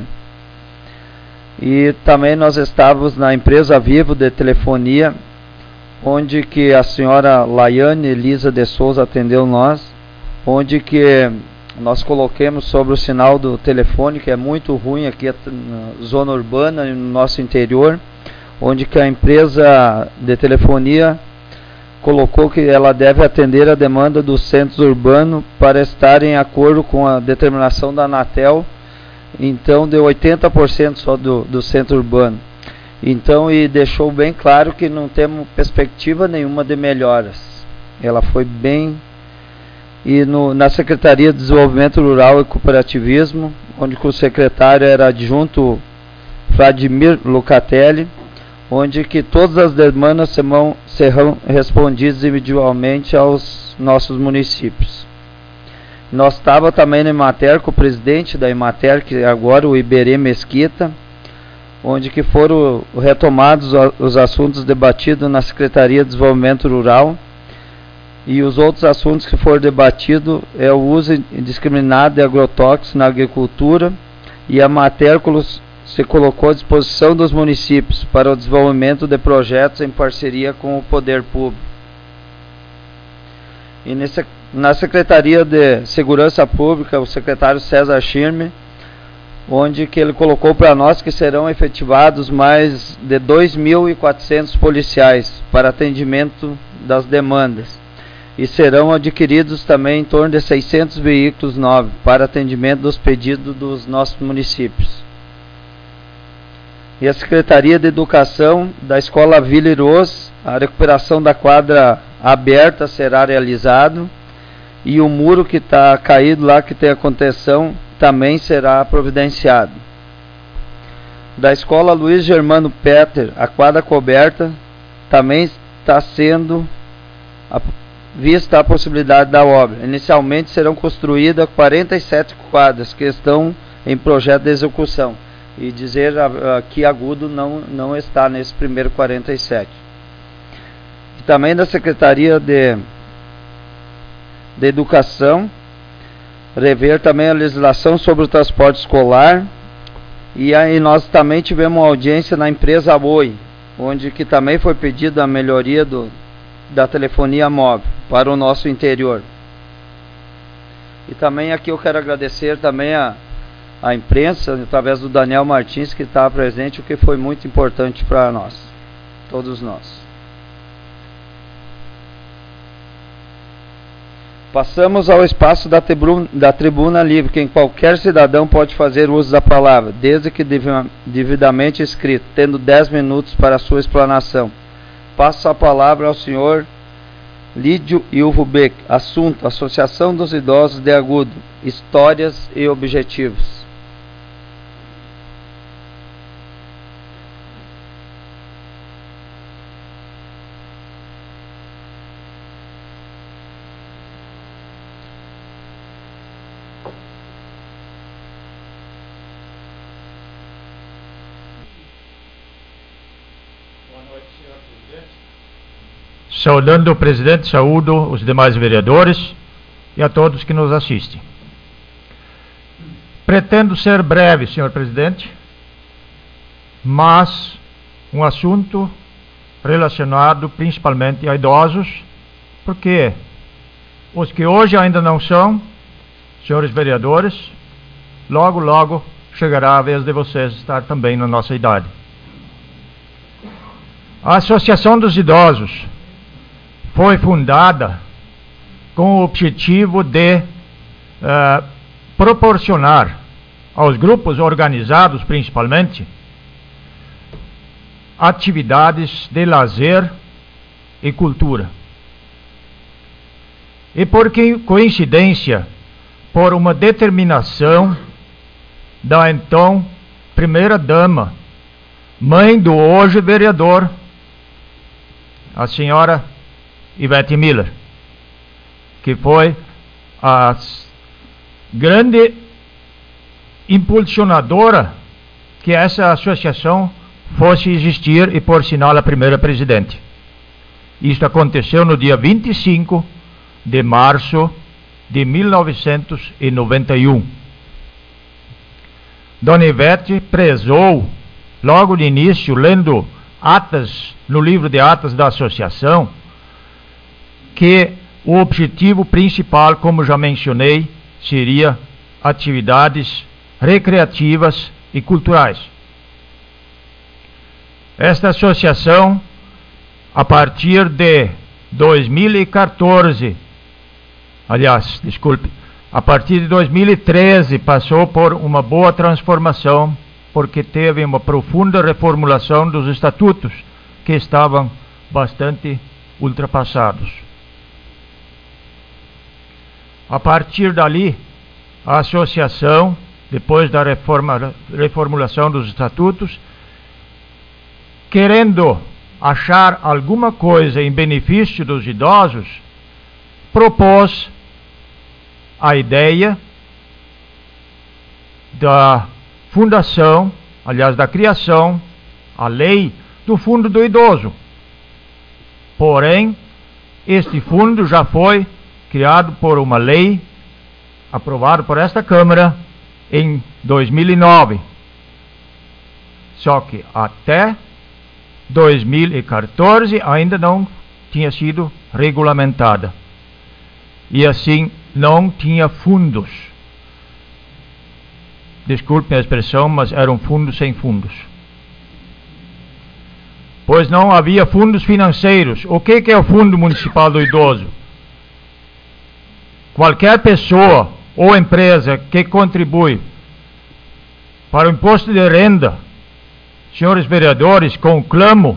E também nós estávamos na empresa Vivo de telefonia, onde que a senhora Laiane Elisa de Souza atendeu nós, onde que nós coloquemos sobre o sinal do telefone, que é muito ruim aqui na zona urbana e no nosso interior, onde que a empresa de telefonia colocou que ela deve atender a demanda dos centros urbanos para estar em acordo com a determinação da Anatel, então de oitenta por cento só do, do centro urbano. Então, e deixou bem claro que não temos perspectiva nenhuma de melhoras. Ela foi bem... E no, na Secretaria de Desenvolvimento Rural e Cooperativismo, onde o secretário era adjunto Vladimir Lucatelli, onde que todas as demandas serão, serão respondidas individualmente aos nossos municípios. Nós estávamos também na Emater com o presidente da Emater, que é agora o Iberê Mesquita, onde que foram retomados os assuntos debatidos na Secretaria de Desenvolvimento Rural, e os outros assuntos que foram debatidos é o uso indiscriminado de agrotóxicos na agricultura, e a Emater se colocou à disposição dos municípios para o desenvolvimento de projetos em parceria com o poder público. E nesse, na Secretaria de Segurança Pública, o secretário César Schirme, onde que ele colocou para nós que serão efetivados mais de dois mil e quatrocentos policiais para atendimento das demandas. E serão adquiridos também em torno de seiscentos veículos novos para atendimento dos pedidos dos nossos municípios. E a Secretaria de Educação da Escola Vila Iroz, a recuperação da quadra aberta será realizado, e o muro que está caído lá, que tem a contenção, também será providenciado. Da Escola Luiz Germano Petter, a quadra coberta, também está sendo a, vista a possibilidade da obra. Inicialmente serão construídas quarenta e sete quadras que estão em projeto de execução. E dizer a, a, que Agudo não, não está nesse primeiro quarenta e sete. E também da Secretaria de, de Educação, rever também a legislação sobre o transporte escolar, e aí nós também tivemos uma audiência na empresa Oi, onde que também foi pedida a melhoria do, da telefonia móvel para o nosso interior. E também aqui eu quero agradecer também a, a imprensa, através do Daniel Martins, que está presente, o que foi muito importante para nós, todos nós. Passamos ao espaço da tribuna, da tribuna livre, que qualquer cidadão pode fazer uso da palavra, desde que devidamente escrito, tendo dez minutos para a sua explanação. Passo a palavra ao senhor Lídio Ilvo Beck. Assunto: Associação dos Idosos de Agudo, histórias e objetivos. Saudando o presidente, saúdo os demais vereadores e a todos que nos assistem. Pretendo ser breve, senhor presidente, mas um assunto relacionado principalmente a idosos, porque os que hoje ainda não são, senhores vereadores, logo, logo chegará a vez de vocês estar também na nossa idade. A Associação dos Idosos foi fundada com o objetivo de uh, proporcionar aos grupos organizados, principalmente, atividades de lazer e cultura. E por coincidência, por uma determinação da então primeira-dama, mãe do hoje vereador, a senhora Ivete Miller, que foi a grande impulsionadora que essa associação fosse existir e, por sinal, a primeira presidente. Isto aconteceu no dia vinte e cinco de março de mil novecentos e noventa e um. Dona Ivete prezou, logo de início, lendo atas, no livro de atas da associação, que o objetivo principal, como já mencionei, seria atividades recreativas e culturais. Esta associação, a partir de dois mil e quatorze, aliás, desculpe, a partir de dois mil e treze passou por uma boa transformação, porque teve uma profunda reformulação dos estatutos, que estavam bastante ultrapassados. A partir dali, a associação, depois da reforma, reformulação dos estatutos, querendo achar alguma coisa em benefício dos idosos, propôs a ideia da fundação, aliás, da criação, a lei do Fundo do Idoso. Porém, este fundo já foi criado por uma lei aprovada por esta Câmara em dois mil e nove. Só que até dois mil e quatorze ainda não tinha sido regulamentada. E assim não tinha fundos. Desculpe a expressão, mas era um fundo sem fundos. Pois não havia fundos financeiros. O que é o Fundo Municipal do Idoso? Qualquer pessoa ou empresa que contribui para o imposto de renda, senhores vereadores, conclamo,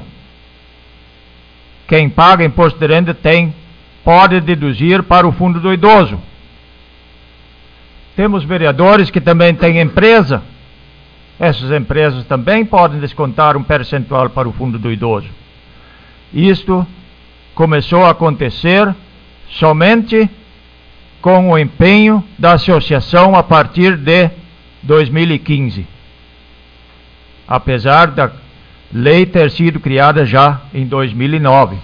quem paga imposto de renda tem, pode deduzir para o Fundo do Idoso. Temos vereadores que também têm empresa, essas empresas também podem descontar um percentual para o Fundo do Idoso. Isto começou a acontecer somente com o empenho da associação a partir de dois mil e quinze. Apesar da lei ter sido criada já em dois mil e nove.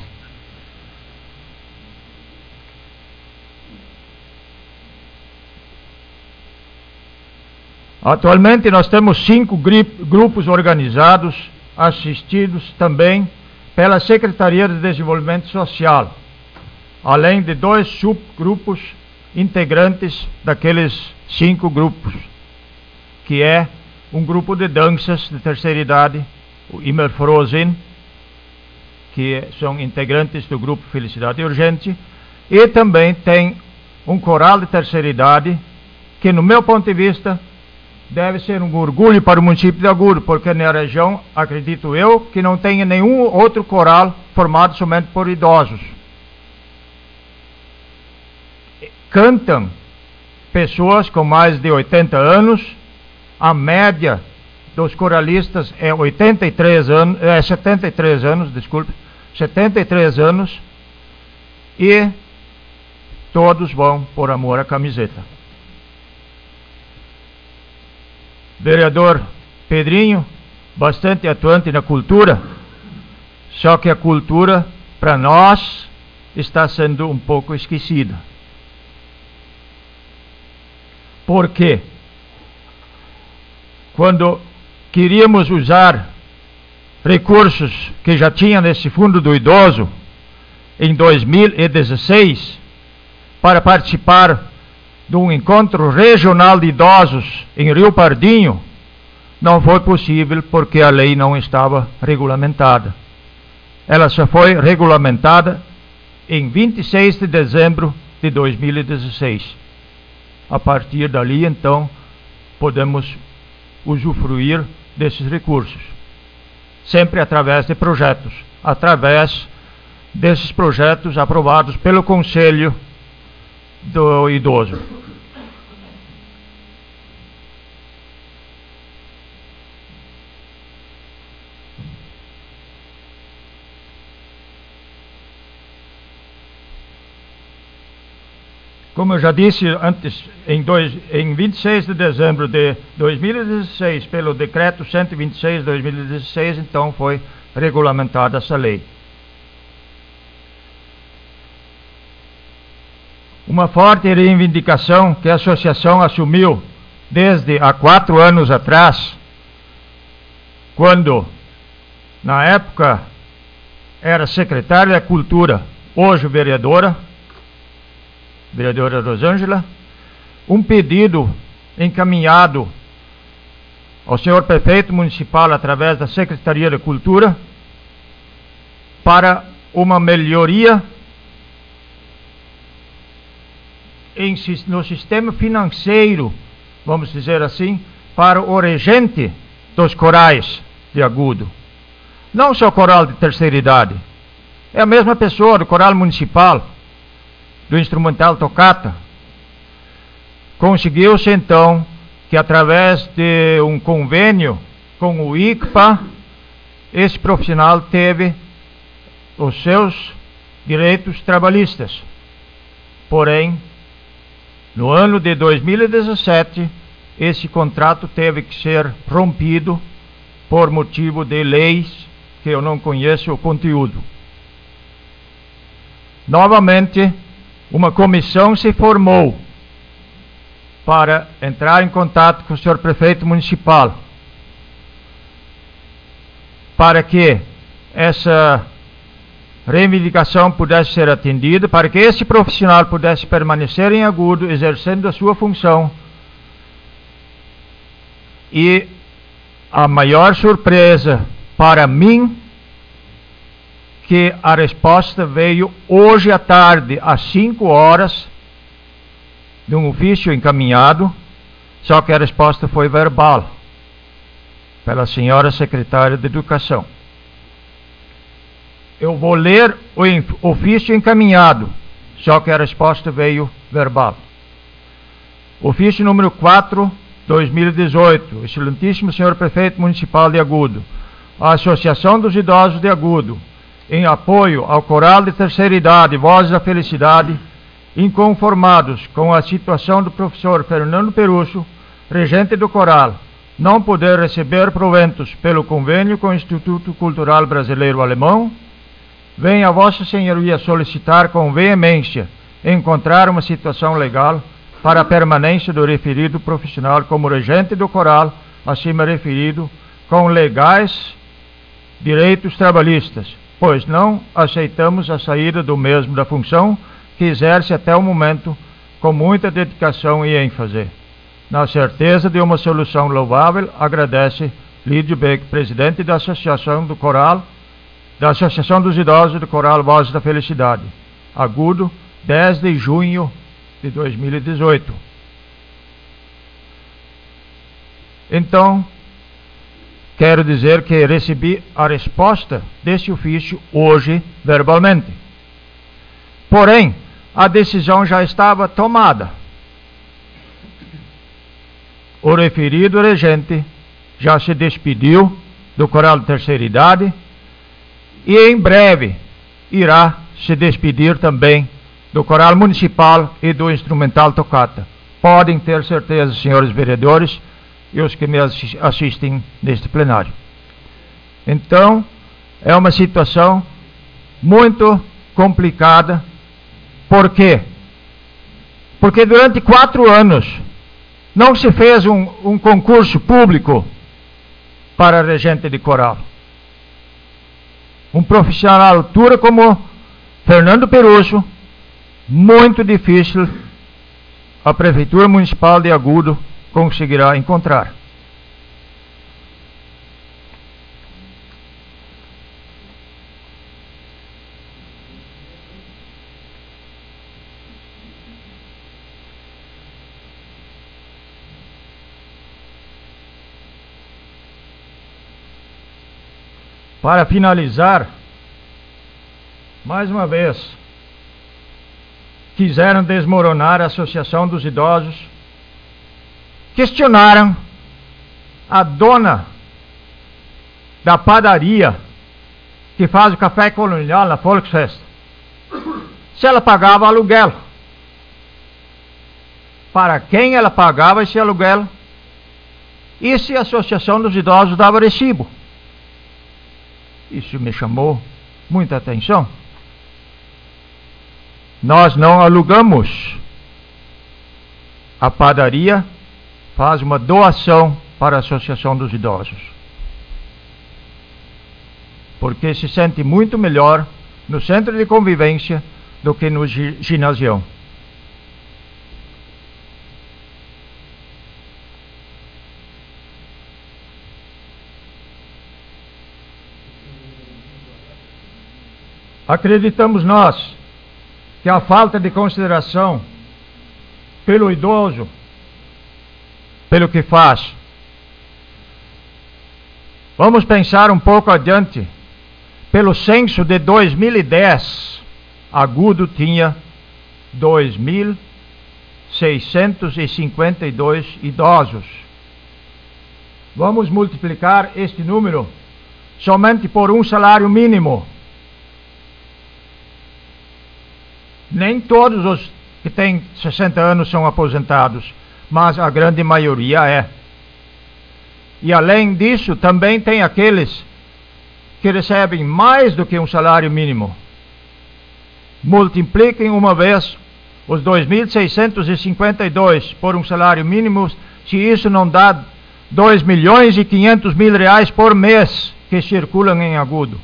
Atualmente nós temos cinco grupos organizados, assistidos também pela Secretaria de Desenvolvimento Social, além de dois subgrupos integrantes daqueles cinco grupos, que é um grupo de danças de terceira idade, o Imerfrozen, que são integrantes do grupo Felicidade Urgente, e também tem um coral de terceira idade, que no meu ponto de vista deve ser um orgulho para o município de Agudo, porque na região, acredito eu, que não tem nenhum outro coral formado somente por idosos. Cantam pessoas com mais de oitenta anos, a média dos coralistas é oitenta e três anos, é setenta e três anos, desculpe, setenta e três anos, e todos vão por amor à camiseta. Vereador Pedrinho, bastante atuante na cultura, Só que a cultura, para nós, está sendo um pouco esquecida. Por quê? Quando queríamos usar recursos que já tinha nesse fundo do idoso, em dois mil e dezesseis, para participar de um encontro regional de idosos em Rio Pardinho, não foi possível porque a lei não estava regulamentada. Ela só foi regulamentada em vinte e seis de dezembro de dois mil e dezesseis. A partir dali, então, podemos usufruir desses recursos. Sempre através de projetos, através desses projetos aprovados pelo Conselho do Idoso. Como eu já disse antes, em, dois, em vinte e seis de dezembro de dois mil e dezesseis, pelo decreto cento e vinte e seis de dois mil e dezesseis, então foi regulamentada essa lei. Uma forte reivindicação que a associação assumiu desde há quatro anos atrás, quando, na época, era secretária da Cultura, hoje vereadora, vereadora Rosângela, um pedido encaminhado ao senhor prefeito municipal através da Secretaria da Cultura para uma melhoria em, no sistema financeiro, vamos dizer assim, para o regente dos corais de Agudo. Não só o coral de terceira idade, é a mesma pessoa do coral municipal, do instrumental tocata. Conseguiu-se então que através de um convênio com o I C P A, esse profissional teve os seus direitos trabalhistas. Porém, no ano de dois mil e dezessete, esse contrato teve que ser rompido por motivo de leis que eu não conheço o conteúdo. Novamente, uma comissão se formou para entrar em contato com o senhor prefeito municipal para que essa reivindicação pudesse ser atendida, para que esse profissional pudesse permanecer em Agudo, exercendo a sua função. E a maior surpresa para mim, que a resposta veio hoje à tarde, às cinco horas, de um ofício encaminhado, só que a resposta foi verbal, pela senhora secretária de Educação. Eu vou ler o ofício encaminhado, só que a resposta veio verbal. Ofício número quatro, dois mil e dezoito, excelentíssimo senhor prefeito municipal de Agudo, a Associação dos Idosos de Agudo, em apoio ao coral de terceira idade, Vozes da Felicidade, inconformados com a situação do professor Fernando Perusso, regente do coral, não poder receber proventos pelo convênio com o Instituto Cultural Brasileiro Alemão, vem a Vossa Senhoria solicitar com veemência encontrar uma situação legal para a permanência do referido profissional como regente do coral, acima referido, com legais direitos trabalhistas, pois não aceitamos a saída do mesmo da função que exerce até o momento com muita dedicação e ênfase. Na certeza de uma solução louvável, agradece Lídio Beck, presidente da Associação do Coral, da Associação dos Idosos do Coral Vozes da Felicidade. Agudo, dez de junho de dois mil e dezoito. Então, quero dizer que recebi a resposta desse ofício hoje, verbalmente. Porém, a decisão já estava tomada. O referido regente já se despediu do coral de terceira idade e em breve irá se despedir também do coral municipal e do instrumental tocata. Podem ter certeza, senhores vereadores, e os que me assistem neste plenário. Então, é uma situação muito complicada. Por quê? Porque durante quatro anos não se fez um, um concurso público para regente de coral. Um profissional à altura como Fernando Peruso, muito difícil a Prefeitura Municipal de Agudo conseguirá encontrar. Para finalizar, mais uma vez, quiseram desmoronar a Associação dos Idosos, questionaram a dona da padaria que faz o café colonial na Volksfest, se ela pagava aluguel. Para quem ela pagava esse aluguel? E se a Associação dos Idosos dava recibo? Isso me chamou muita atenção. Nós não alugamos. A padaria faz uma doação para a Associação dos Idosos, porque se sente muito melhor no centro de convivência do que no ginásio. Acreditamos nós que a falta de consideração pelo idoso, pelo que faz. Vamos pensar um pouco adiante. Pelo censo de dois mil e dez, Agudo tinha dois mil seiscentos e cinquenta e dois idosos. Vamos multiplicar este número somente por um salário mínimo. Nem todos os que têm sessenta anos são aposentados, mas a grande maioria é. E além disso, também tem aqueles que recebem mais do que um salário mínimo. Multipliquem uma vez os dois mil seiscentos e cinquenta e dois por um salário mínimo, se isso não dá dois milhões e quinhentos mil reais por mês que circulam em Agudo.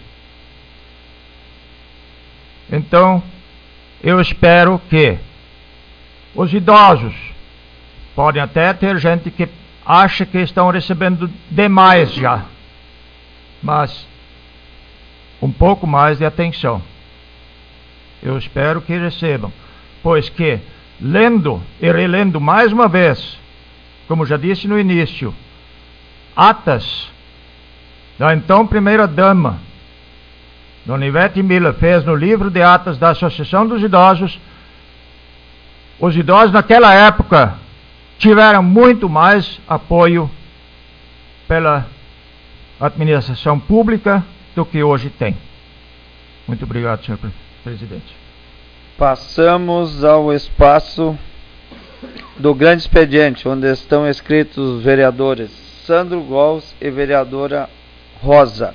Então, eu espero que os idosos, podem até ter gente que acha que estão recebendo demais já, mas um pouco mais de atenção. Eu espero que recebam, pois que, lendo e relendo mais uma vez, como já disse no início, atas da então primeira-dama, Dona Ivete Miller, fez no livro de atas da Associação dos Idosos, os idosos naquela época tiveram muito mais apoio pela administração pública do que hoje tem. Muito obrigado, senhor presidente. Passamos ao espaço do grande expediente, onde estão escritos os vereadores Sandro Gols e vereadora Rosa.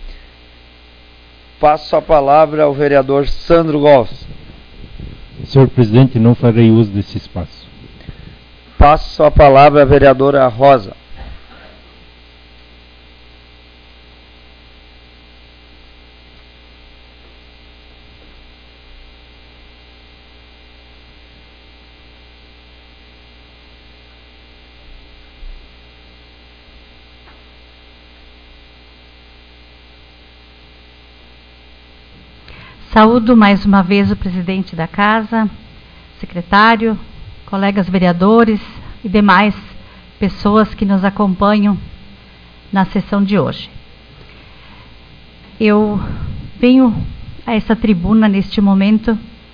Passo a palavra ao vereador Sandro Gols. Senhor presidente, não farei uso desse espaço. Passo a palavra à vereadora Rosa. Saúdo mais uma vez o presidente da casa, secretário, colegas vereadores e demais pessoas que nos acompanham na sessão de hoje. Eu venho a essa tribuna neste momento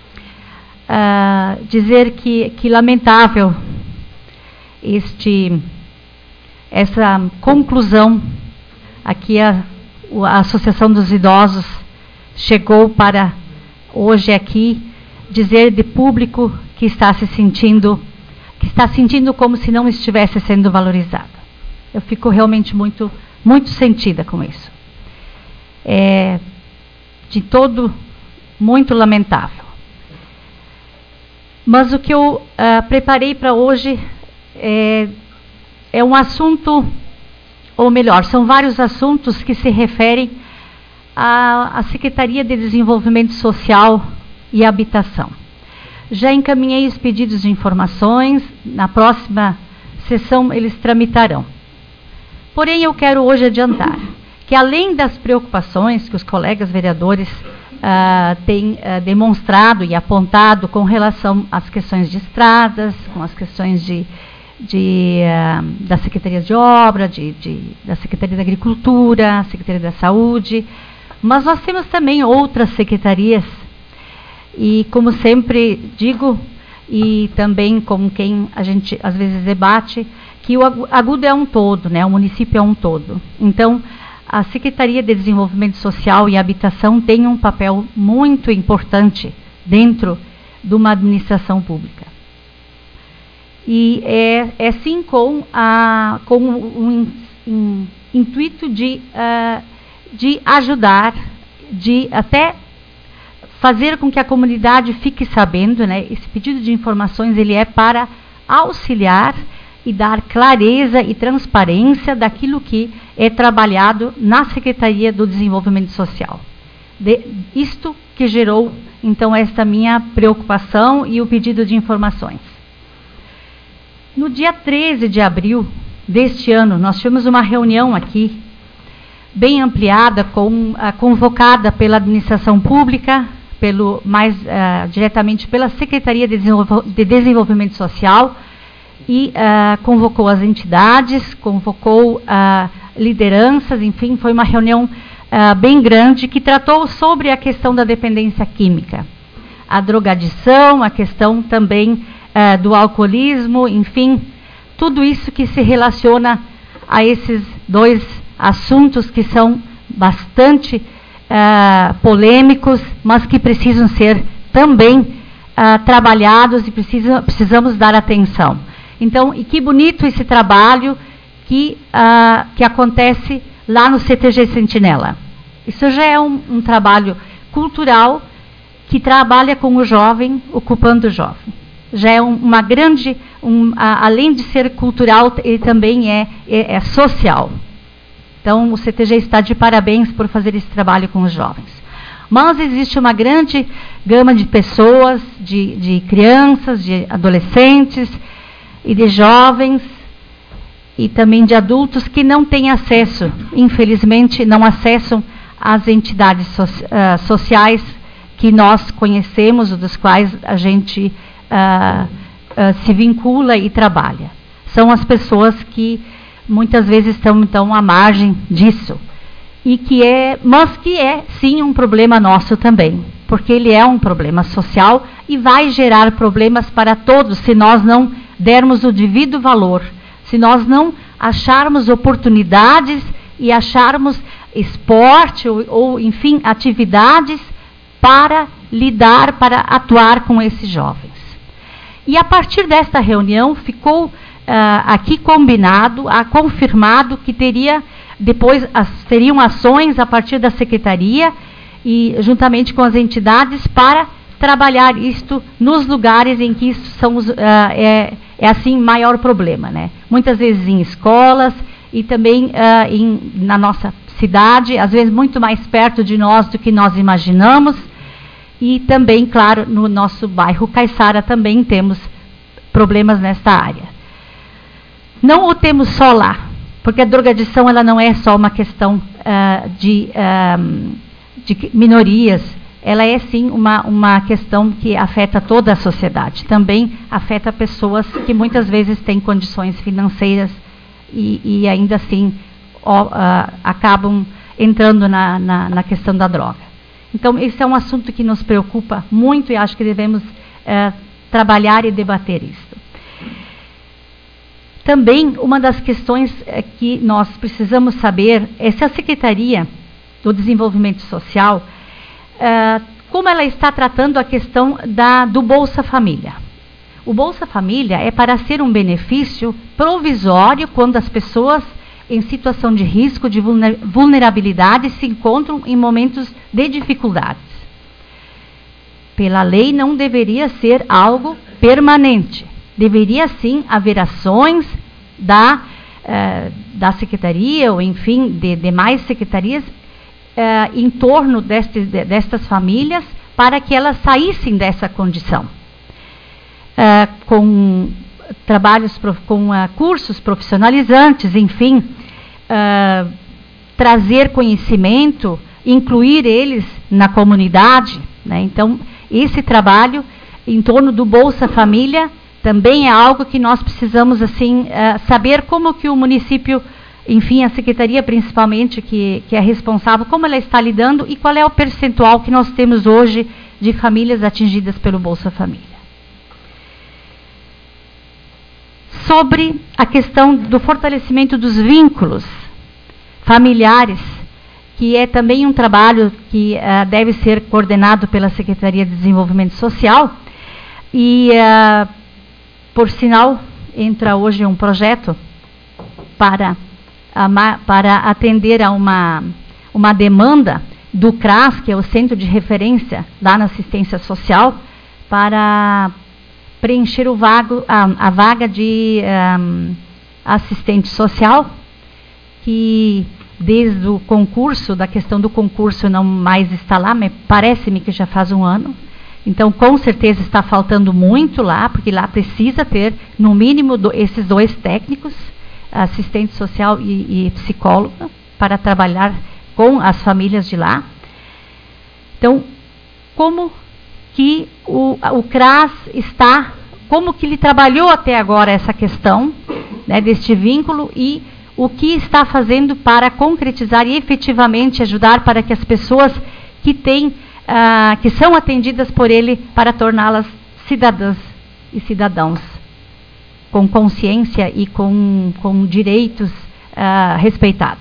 uh, dizer que, que lamentável este, essa conclusão a que a, a Associação dos Idosos chegou para hoje aqui dizer de público que está se sentindo, que está sentindo como se não estivesse sendo valorizada. Eu fico realmente muito, muito sentida com isso. é de todo muito lamentável. Mas o que eu uh, preparei para hoje é, é um assunto, ou melhor, são vários assuntos que se referem à, à Secretaria de Desenvolvimento Social e Habitação. Já encaminhei os pedidos de informações, na próxima sessão eles tramitarão. Porém, eu quero hoje adiantar que, além das preocupações que os colegas vereadores uh, têm uh, demonstrado e apontado com relação às questões de estradas, com as questões de, de, uh, da Secretaria de Obra, de, de, da Secretaria da Agricultura, Secretaria da Saúde, mas nós temos também outras secretarias, e como sempre digo, e também com quem a gente às vezes debate, que o Agudo é um todo, né? O município é um todo. Então, a Secretaria de Desenvolvimento Social e Habitação tem um papel muito importante dentro de uma administração pública. E é, é sim com, a, com um, um intuito de, uh, de ajudar, de até fazer com que a comunidade fique sabendo, né? Esse pedido de informações ele é para auxiliar e dar clareza e transparência daquilo que é trabalhado na Secretaria do Desenvolvimento Social. De, isto que gerou, então, esta minha preocupação e o pedido de informações. No dia treze de abril deste ano, nós tivemos uma reunião aqui, bem ampliada, com, a, convocada pela administração pública, pelo, mais uh, diretamente pela Secretaria de, Desenvol- de Desenvolvimento Social, e uh, convocou as entidades, convocou uh, lideranças, enfim, foi uma reunião uh, bem grande que tratou sobre a questão da dependência química, a drogadição, a questão também uh, do alcoolismo, enfim, tudo isso que se relaciona a esses dois assuntos que são bastante uh, polêmicos, mas que precisam ser também uh, trabalhados e precisa, precisamos dar atenção. Então, e que bonito esse trabalho que, uh, que acontece lá no C T G Sentinela. Isso já é um, um trabalho cultural que trabalha com o jovem, ocupando o jovem. Já é um, uma grande, um, uh, além de ser cultural, ele também é, é, é social. Então, o C T G está de parabéns por fazer esse trabalho com os jovens. Mas existe uma grande gama de pessoas, de, de crianças, de adolescentes e de jovens e também de adultos que não têm acesso, infelizmente, não acessam às entidades so, uh, sociais que nós conhecemos, dos quais a gente uh, uh, se vincula e trabalha. São as pessoas que muitas vezes estão, então, à margem disso. E que é, mas que é, sim, um problema nosso também, porque ele é um problema social e vai gerar problemas para todos se nós não dermos o devido valor, se nós não acharmos oportunidades e acharmos esporte ou, ou, enfim, atividades para lidar, para atuar com esses jovens. E a partir desta reunião ficou uh, aqui combinado, uh, confirmado que teria, depois as, teriam ações a partir da secretaria e juntamente com as entidades para trabalhar isto nos lugares em que isso são os, uh, é, é assim maior problema, né? Muitas vezes em escolas e também uh, em, na nossa cidade, às vezes muito mais perto de nós do que nós imaginamos, e também, claro, no nosso bairro Caiçara também temos problemas nesta área. Não o temos só lá, porque a drogadição ela não é só uma questão uh, de, uh, de minorias, ela é sim uma, uma questão que afeta toda a sociedade, também afeta pessoas que muitas vezes têm condições financeiras e, e ainda assim ó, uh, acabam entrando na, na, na questão da droga. Então, esse é um assunto que nos preocupa muito e acho que devemos uh, trabalhar e debater isso. Também, uma das questões uh, que nós precisamos saber é se a Secretaria do Desenvolvimento Social, uh, como ela está tratando a questão da, do Bolsa Família. O Bolsa Família é para ser um benefício provisório quando as pessoas em situação de risco, de vulnerabilidade, se encontram em momentos de dificuldades. Pela lei, não deveria ser algo permanente. Deveria, sim, haver ações da, eh, da secretaria, ou, enfim, de demais secretarias, eh, em torno destes, destas famílias, para que elas saíssem dessa condição. Eh, com trabalhos, com uh, cursos profissionalizantes, enfim, uh, trazer conhecimento, incluir eles na comunidade, né? Então, esse trabalho em torno do Bolsa Família também é algo que nós precisamos, assim, uh, saber como que o município, enfim, a secretaria principalmente, que, que é responsável, como ela está lidando e qual é o percentual que nós temos hoje de famílias atingidas pelo Bolsa Família. Sobre a questão do fortalecimento dos vínculos familiares, que é também um trabalho que uh, deve ser coordenado pela Secretaria de Desenvolvimento Social, e, uh, por sinal, entra hoje um projeto para, a, para atender a uma, uma demanda do C R A S, que é o Centro de Referência lá na Assistência Social, para preencher o vago, a, a vaga de um, assistente social, que desde o concurso, da questão do concurso não mais está lá, parece-me que já faz um ano. Então, com certeza está faltando muito lá, porque lá precisa ter, no mínimo, do, esses dois técnicos, assistente social e, e psicóloga, para trabalhar com as famílias de lá. Então, como que o, o C R A S está, como que ele trabalhou até agora essa questão, né, deste vínculo, e o que está fazendo para concretizar e efetivamente ajudar para que as pessoas que têm, uh, que são atendidas por ele, para torná-las cidadãs e cidadãos, com consciência e com, com direitos uh, respeitados.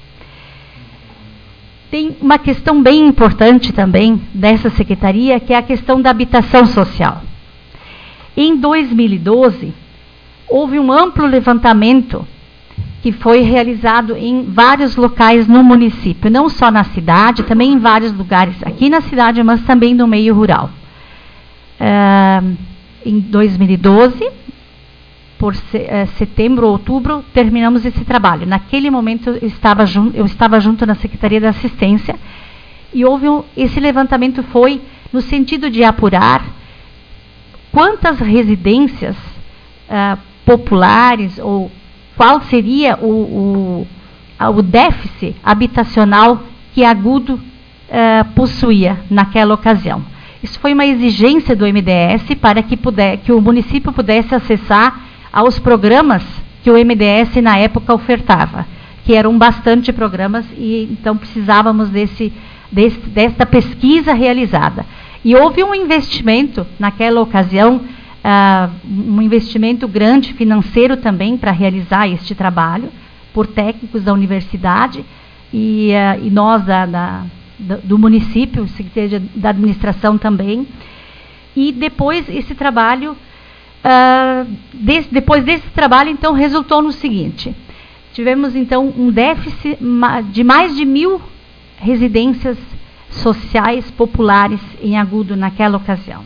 Tem uma questão bem importante também dessa secretaria, que é a questão da habitação social. Em dois mil e doze, houve um amplo levantamento que foi realizado em vários locais no município, não só na cidade, também em vários lugares aqui na cidade, mas também no meio rural. Uh, em dois mil e doze, por se, uh, setembro ou outubro, terminamos esse trabalho. Naquele momento, eu estava, jun, eu estava junto na Secretaria da Assistência, e houve um, esse levantamento foi no sentido de apurar quantas residências uh, populares, ou qual seria o, o, o déficit habitacional que Agudo uh, possuía naquela ocasião. Isso foi uma exigência do M D S para que, puder, que o município pudesse acessar aos programas que o M D S na época ofertava, que eram bastante programas, e então precisávamos desse, desse, desta pesquisa realizada. E houve um investimento naquela ocasião, uh, um investimento grande financeiro também para realizar este trabalho, por técnicos da universidade e, uh, e nós da, da, do município, Secretaria da Administração também. E depois esse trabalho, uh, desse, depois desse trabalho, então, resultou no seguinte: tivemos então um déficit de mais de mil residências sociais populares em Agudo naquela ocasião.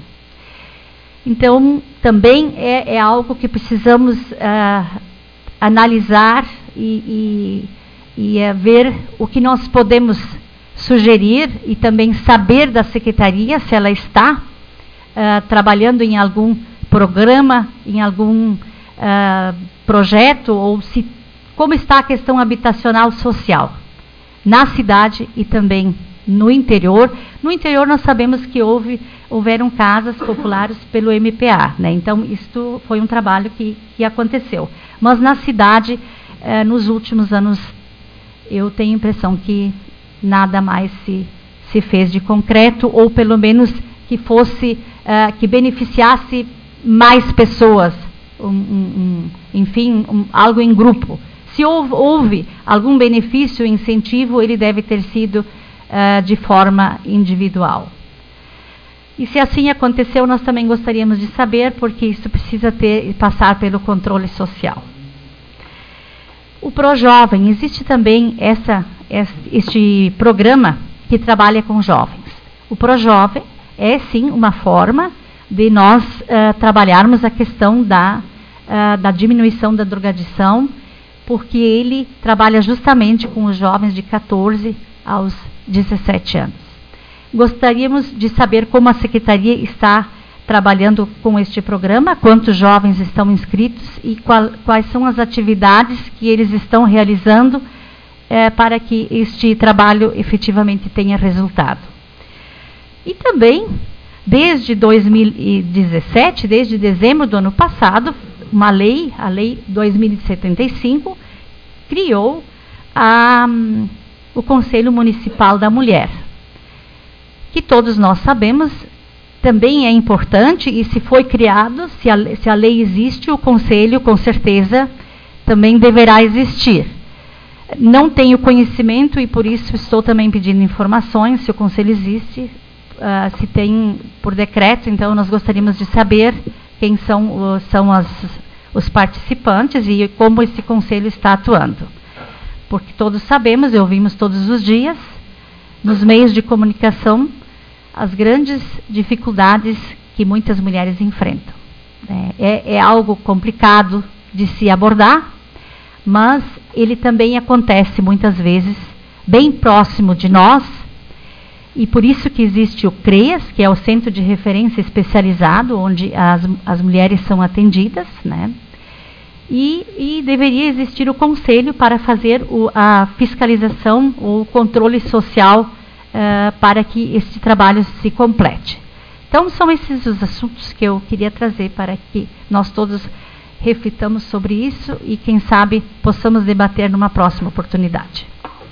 Então, também é, é algo que precisamos uh, analisar e, e, e uh, ver o que nós podemos sugerir, e também saber da secretaria se ela está uh, trabalhando em algum programa, em algum uh, projeto, ou se, como está a questão habitacional social na cidade e também no interior. No interior nós sabemos que houve, houveram casas populares pelo M P A, né? Então isto foi um trabalho que, que aconteceu. Mas na cidade, eh, nos últimos anos, eu tenho a impressão que nada mais se, se fez de concreto, ou pelo menos que fosse, uh, que beneficiasse mais pessoas, um, um, um, enfim, um, algo em grupo. Se houve, houve algum benefício, incentivo, ele deve ter sido uh, de forma individual. E se assim aconteceu, nós também gostaríamos de saber, porque isso precisa ter, passar pelo controle social. O ProJovem, existe também essa, este programa que trabalha com jovens. O ProJovem é, sim, uma forma de nós uh, trabalharmos a questão da, uh, da diminuição da drogadição, porque ele trabalha justamente com os jovens de catorze aos dezessete anos. Gostaríamos de saber como a Secretaria está trabalhando com este programa, quantos jovens estão inscritos e qual, quais são as atividades que eles estão realizando eh, para que este trabalho efetivamente tenha resultado. E também, desde dois mil e dezessete, desde dezembro do ano passado, uma lei, a Lei dois mil e setenta e cinco, criou a, um, o Conselho Municipal da Mulher, que todos nós sabemos também é importante, e se foi criado, se a, se a lei existe, o Conselho, com certeza, também deverá existir. Não tenho conhecimento e por isso estou também pedindo informações, se o Conselho existe, uh, se tem por decreto, então nós gostaríamos de saber quem são, uh, são as, os participantes e como esse Conselho está atuando. Porque todos sabemos e ouvimos todos os dias, nos meios de comunicação, as grandes dificuldades que muitas mulheres enfrentam. É, é algo complicado de se abordar, mas ele também acontece muitas vezes bem próximo de nós, e por isso que existe o CREAS, que é o Centro de Referência Especializado, onde as, as mulheres são atendidas, né? E, e deveria existir o conselho para fazer o, a fiscalização, o controle social, Uh, para que este trabalho se complete. Então, são esses os assuntos que eu queria trazer para que nós todos reflitamos sobre isso e, quem sabe, possamos debater numa próxima oportunidade.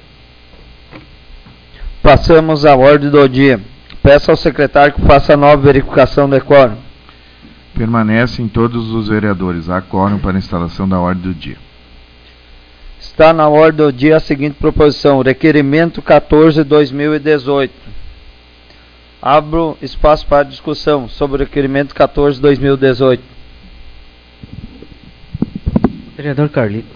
Passamos à ordem do dia. Peço ao secretário que faça a nova verificação de quórum. Permanecem todos os vereadores. Há quórum para a instalação da ordem do dia. Está na ordem do dia a seguinte proposição, requerimento quatorze de dois mil e dezoito. Abro espaço para discussão sobre o requerimento quatorze de dois mil e dezoito. Vereador Carlito.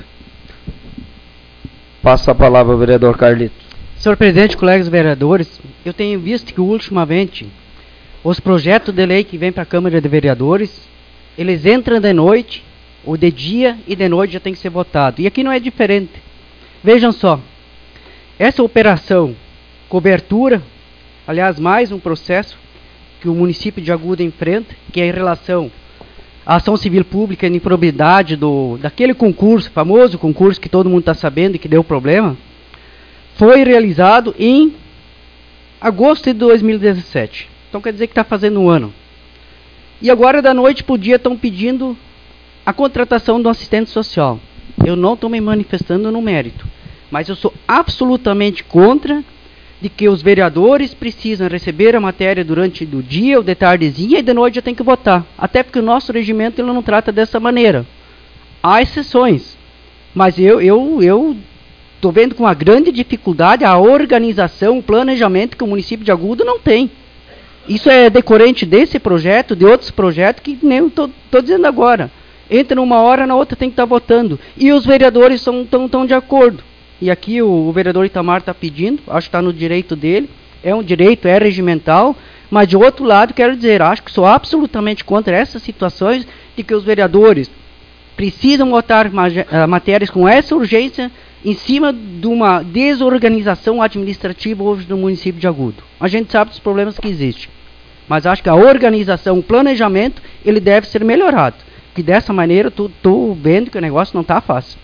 Passa a palavra ao vereador Carlito. Senhor presidente, colegas vereadores, eu tenho visto que ultimamente os projetos de lei que vêm para a Câmara de Vereadores, eles entram de noite, ou de dia e de noite já tem que ser votado. E aqui não é diferente. Vejam só, essa operação cobertura, aliás, mais um processo que o município de Agudo enfrenta, que é em relação à ação civil pública e improbidade do, daquele concurso, famoso concurso que todo mundo está sabendo e que deu problema, foi realizado em agosto de dois mil e dezessete. Então quer dizer que está fazendo um ano. E agora da noite para o dia estão pedindo a contratação do assistente social. Eu não estou me manifestando no mérito, mas eu sou absolutamente contra de que os vereadores precisam receber a matéria durante o dia ou de tardezinha e de noite já tem que votar. Até porque o nosso regimento ele não trata dessa maneira. Há exceções, mas eu eu eu estou vendo com uma grande dificuldade a organização, o planejamento que o município de Agudo não tem. Isso é decorrente desse projeto, de outros projetos que nem eu estou dizendo agora. Entra numa hora, na outra tem que estar tá votando. E os vereadores estão de acordo. E aqui o, o vereador Itamar está pedindo, acho que está no direito dele, é um direito, é regimental, mas de outro lado, quero dizer, acho que sou absolutamente contra essas situações de que os vereadores precisam votar uh, matérias com essa urgência em cima de uma desorganização administrativa hoje no município de Agudo. A gente sabe dos problemas que existem, mas acho que a organização, o planejamento, ele deve ser melhorado. Que dessa maneira estou vendo que o negócio não está fácil.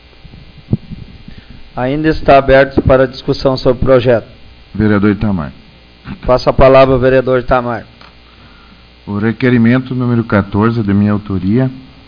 Ainda está aberto para discussão sobre o projeto. Vereador Itamar. Passa a palavra ao vereador Itamar. O requerimento número quatorze é de minha autoria.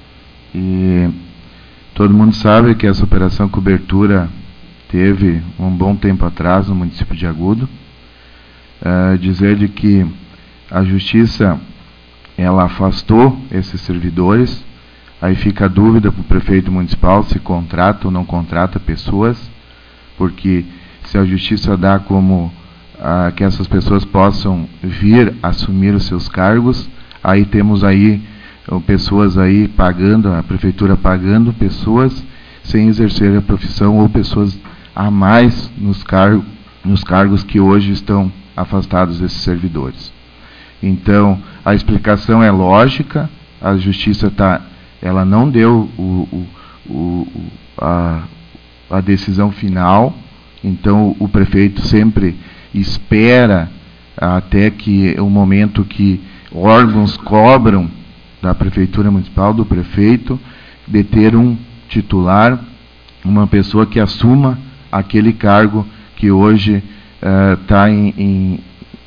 E todo mundo sabe que essa operação cobertura teve um bom tempo atrás no município de Agudo. Uh, dizer de que a justiça ela afastou esses servidores. Aí fica a dúvida para o prefeito municipal se contrata ou não contrata pessoas, porque se a justiça dá como ah, que essas pessoas possam vir assumir os seus cargos, aí temos aí pessoas aí pagando, a prefeitura pagando pessoas sem exercer a profissão, ou pessoas a mais nos, car nos cargos que hoje estão afastados desses servidores. Então, a explicação é lógica, a Justiça tá, ela não deu o, o, o, a, a decisão final, então o prefeito sempre espera até que o momento que órgãos cobram da Prefeitura Municipal, do prefeito, de ter um titular, uma pessoa que assuma aquele cargo que hoje está uh, em, em,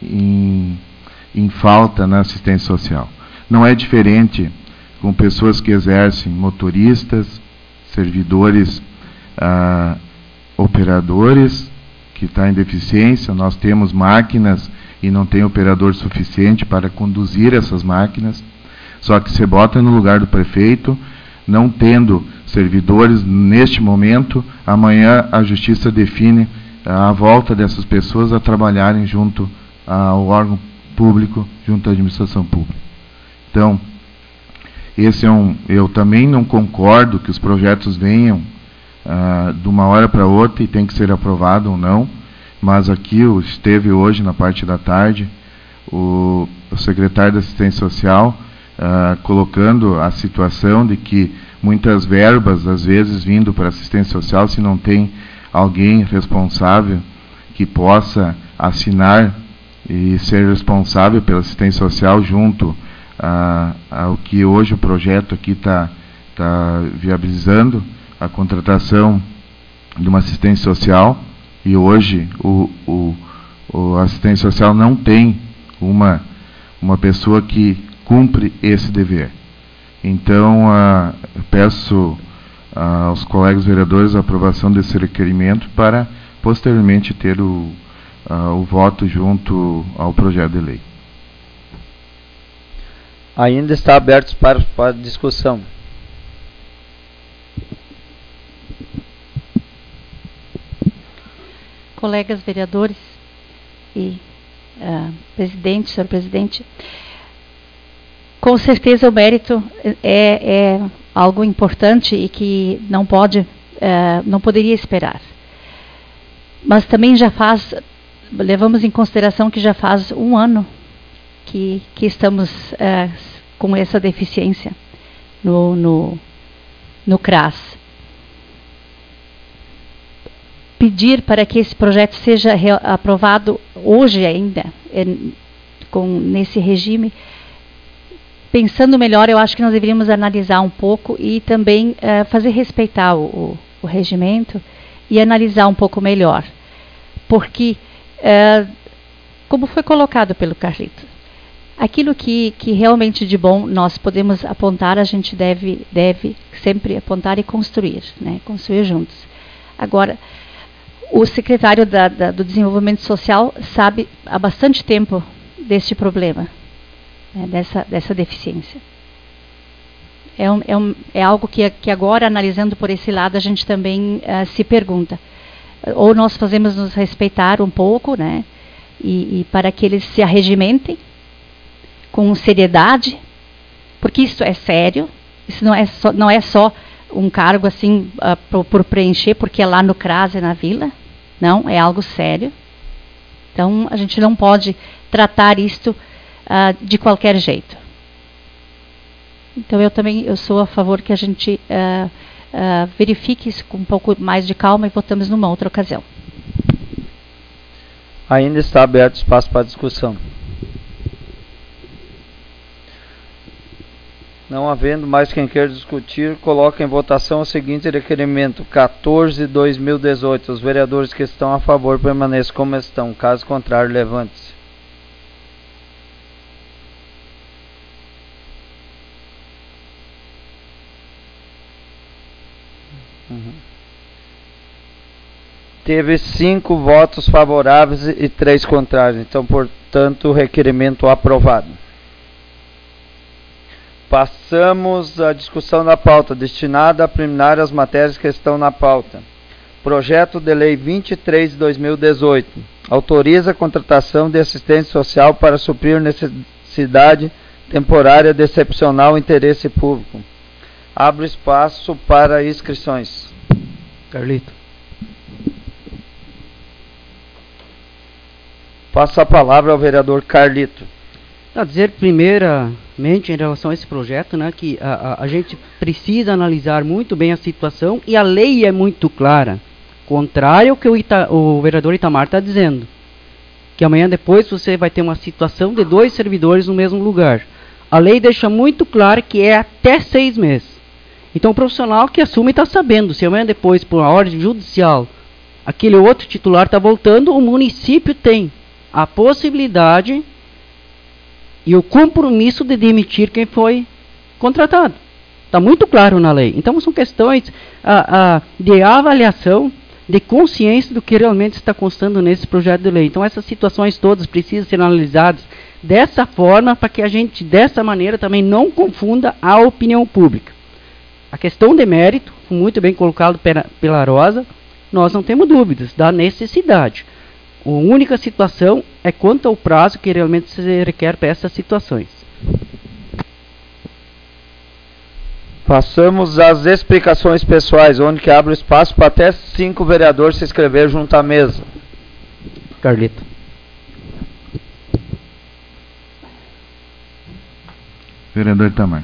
em, em falta na assistência social. Não é diferente com pessoas que exercem, motoristas, servidores, uh, operadores, que está em deficiência. Nós temos máquinas e não tem operador suficiente para conduzir essas máquinas. Só que você bota no lugar do prefeito, não tendo servidores neste momento, amanhã a Justiça define a volta dessas pessoas a trabalharem junto ao órgão público, junto à administração pública. Então, esse é um, eu também não concordo que os projetos venham ah, de uma hora para outra e tem que ser aprovado ou não, mas aqui esteve hoje, na parte da tarde, o, o secretário da Assistência Social ah, colocando a situação de que muitas verbas, às vezes, vindo para assistência social, se não tem alguém responsável que possa assinar e ser responsável pela assistência social junto a, ao que hoje o projeto aqui está tá viabilizando, a contratação de uma assistência social, e hoje o, o, o assistência social não tem uma, uma pessoa que cumpre esse dever. Então, uh, peço uh, aos colegas vereadores a aprovação desse requerimento para, posteriormente, ter o, uh, o voto junto ao projeto de lei. Ainda está aberto para, para discussão. Colegas vereadores e uh, presidente, senhor presidente, com certeza o mérito é, é algo importante e que não pode, uh, não poderia esperar. Mas também já faz, levamos em consideração que já faz um ano que, que estamos uh, com essa deficiência no, no, no C R A S. Pedir para que esse projeto seja aprovado hoje ainda, é, com, nesse regime, pensando melhor, eu acho que nós deveríamos analisar um pouco e também uh, fazer respeitar o, o, o regimento e analisar um pouco melhor. Porque, uh, como foi colocado pelo Carlito, aquilo que, que realmente de bom nós podemos apontar, a gente deve, deve sempre apontar e construir, né? Construir juntos. Agora, o secretário da, da, do Desenvolvimento Social sabe há bastante tempo deste problema, né, dessa, dessa deficiência. É, um, é, um, é algo que, que agora, analisando por esse lado, a gente também uh, se pergunta. Ou nós fazemos nos respeitar um pouco, né, e, e para que eles se arregimentem com seriedade, porque isso é sério, isso não é só, não é só um cargo assim uh, por, por preencher, porque é lá no C R A S e na vila. Não, é algo sério. Então, a gente não pode tratar isto uh, de qualquer jeito. Então, eu também eu sou a favor que a gente uh, uh, verifique isso com um pouco mais de calma e votamos numa outra ocasião. Ainda está aberto espaço para discussão. Não havendo mais quem queira discutir, coloco em votação o seguinte requerimento: quatorze de dois mil e dezoito. Os vereadores que estão a favor permaneçam como estão. Caso contrário, levante-se. Uhum. Teve cinco votos favoráveis e três contrários. Então, portanto, o requerimento aprovado. Passamos à discussão da pauta, destinada a preliminar as matérias que estão na pauta. Projeto de Lei vinte e três de dois mil e dezoito. Autoriza a contratação de assistente social para suprir necessidade temporária de excepcional interesse público. Abro espaço para inscrições. Carlito. Passa a palavra ao vereador Carlito. A dizer primeiramente em relação a esse projeto, né, que a, a, a gente precisa analisar muito bem a situação e a lei é muito clara. Contrário ao que o, Ita, o vereador Itamar está dizendo. Que amanhã depois você vai ter uma situação de dois servidores no mesmo lugar. A lei deixa muito claro que é até seis meses. Então o profissional que assume está sabendo. Se amanhã depois, por uma ordem judicial, aquele outro titular está voltando, o município tem a possibilidade e o compromisso de demitir quem foi contratado. Está muito claro na lei. Então são questões a, a, de avaliação, de consciência do que realmente está constando nesse projeto de lei. Então essas situações todas precisam ser analisadas dessa forma, para que a gente, dessa maneira, também não confunda a opinião pública. A questão de mérito, muito bem colocado pela, pela Rosa, nós não temos dúvidas da necessidade. A única situação é quanto ao prazo que realmente se requer para essas situações. Passamos às explicações pessoais, onde que abre espaço para até cinco vereadores se inscrever junto à mesa. Carlito. Vereador Itamar.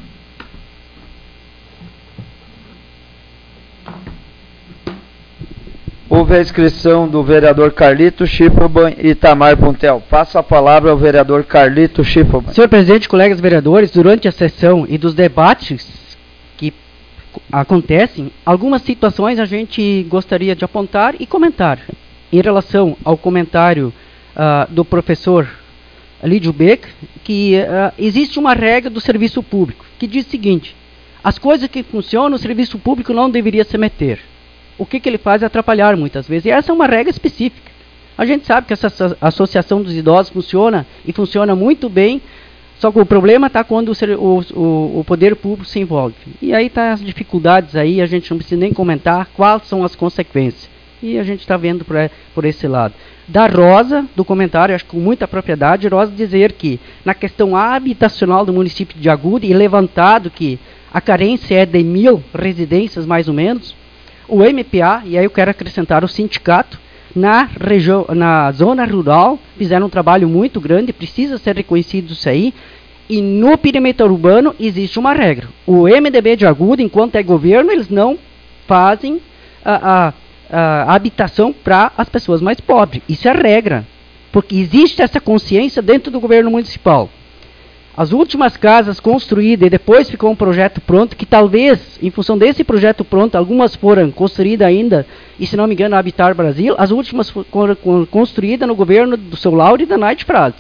Houve a inscrição do vereador Carlito Schiffelban e Itamar Puntel. Passo a palavra ao vereador Carlito Schiffelban. Senhor presidente, colegas vereadores, durante a sessão e dos debates que acontecem, algumas situações a gente gostaria de apontar e comentar. Em relação ao comentário uh, do professor Lídio Beck, que uh, existe uma regra do serviço público, que diz o seguinte: as coisas que funcionam, o serviço público não deveria se meter. O que, que ele faz é atrapalhar muitas vezes. E essa é uma regra específica. A gente sabe que essa associação dos idosos funciona e funciona muito bem, só que o problema está quando o, o, o poder público se envolve. E aí tá as dificuldades aí, a gente não precisa nem comentar quais são as consequências. E a gente está vendo por, por esse lado. Da Rosa, do comentário, acho que com muita propriedade, Rosa dizer que na questão habitacional do município de Agudo, e levantado que a carência é de mil residências mais ou menos, o M P A, e aí eu quero acrescentar o sindicato, na, região, na zona rural, fizeram um trabalho muito grande, precisa ser reconhecido isso aí, e no perímetro urbano existe uma regra. O M D B de Agudo, enquanto é governo, eles não fazem a, a, a habitação para as pessoas mais pobres. Isso é regra, porque existe essa consciência dentro do governo municipal. As últimas casas construídas e depois ficou um projeto pronto, que talvez, em função desse projeto pronto, algumas foram construídas ainda, e se não me engano, a Habitar Brasil, as últimas foram construídas no governo do seu Lauro e da Night Frades.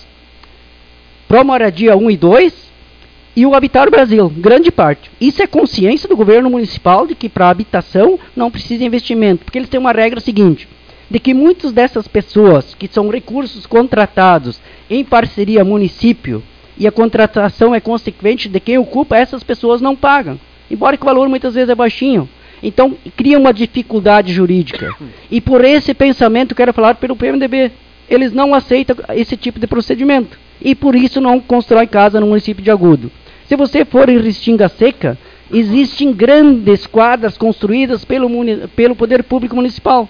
Pro Moradia um e dois e o Habitar Brasil, grande parte. Isso é consciência do governo municipal de que para habitação não precisa investimento, porque eles têm uma regra seguinte, de que muitas dessas pessoas, que são recursos contratados em parceria município, e a contratação é consequente de quem ocupa, essas pessoas não pagam, embora que o valor muitas vezes é baixinho. Então cria uma dificuldade jurídica, e por esse pensamento quero falar pelo P M D B, eles não aceitam esse tipo de procedimento, e por isso não constrói casa no município de Agudo. Se você for em Restinga Seca, existem grandes quadras construídas pelo, pelo poder público municipal,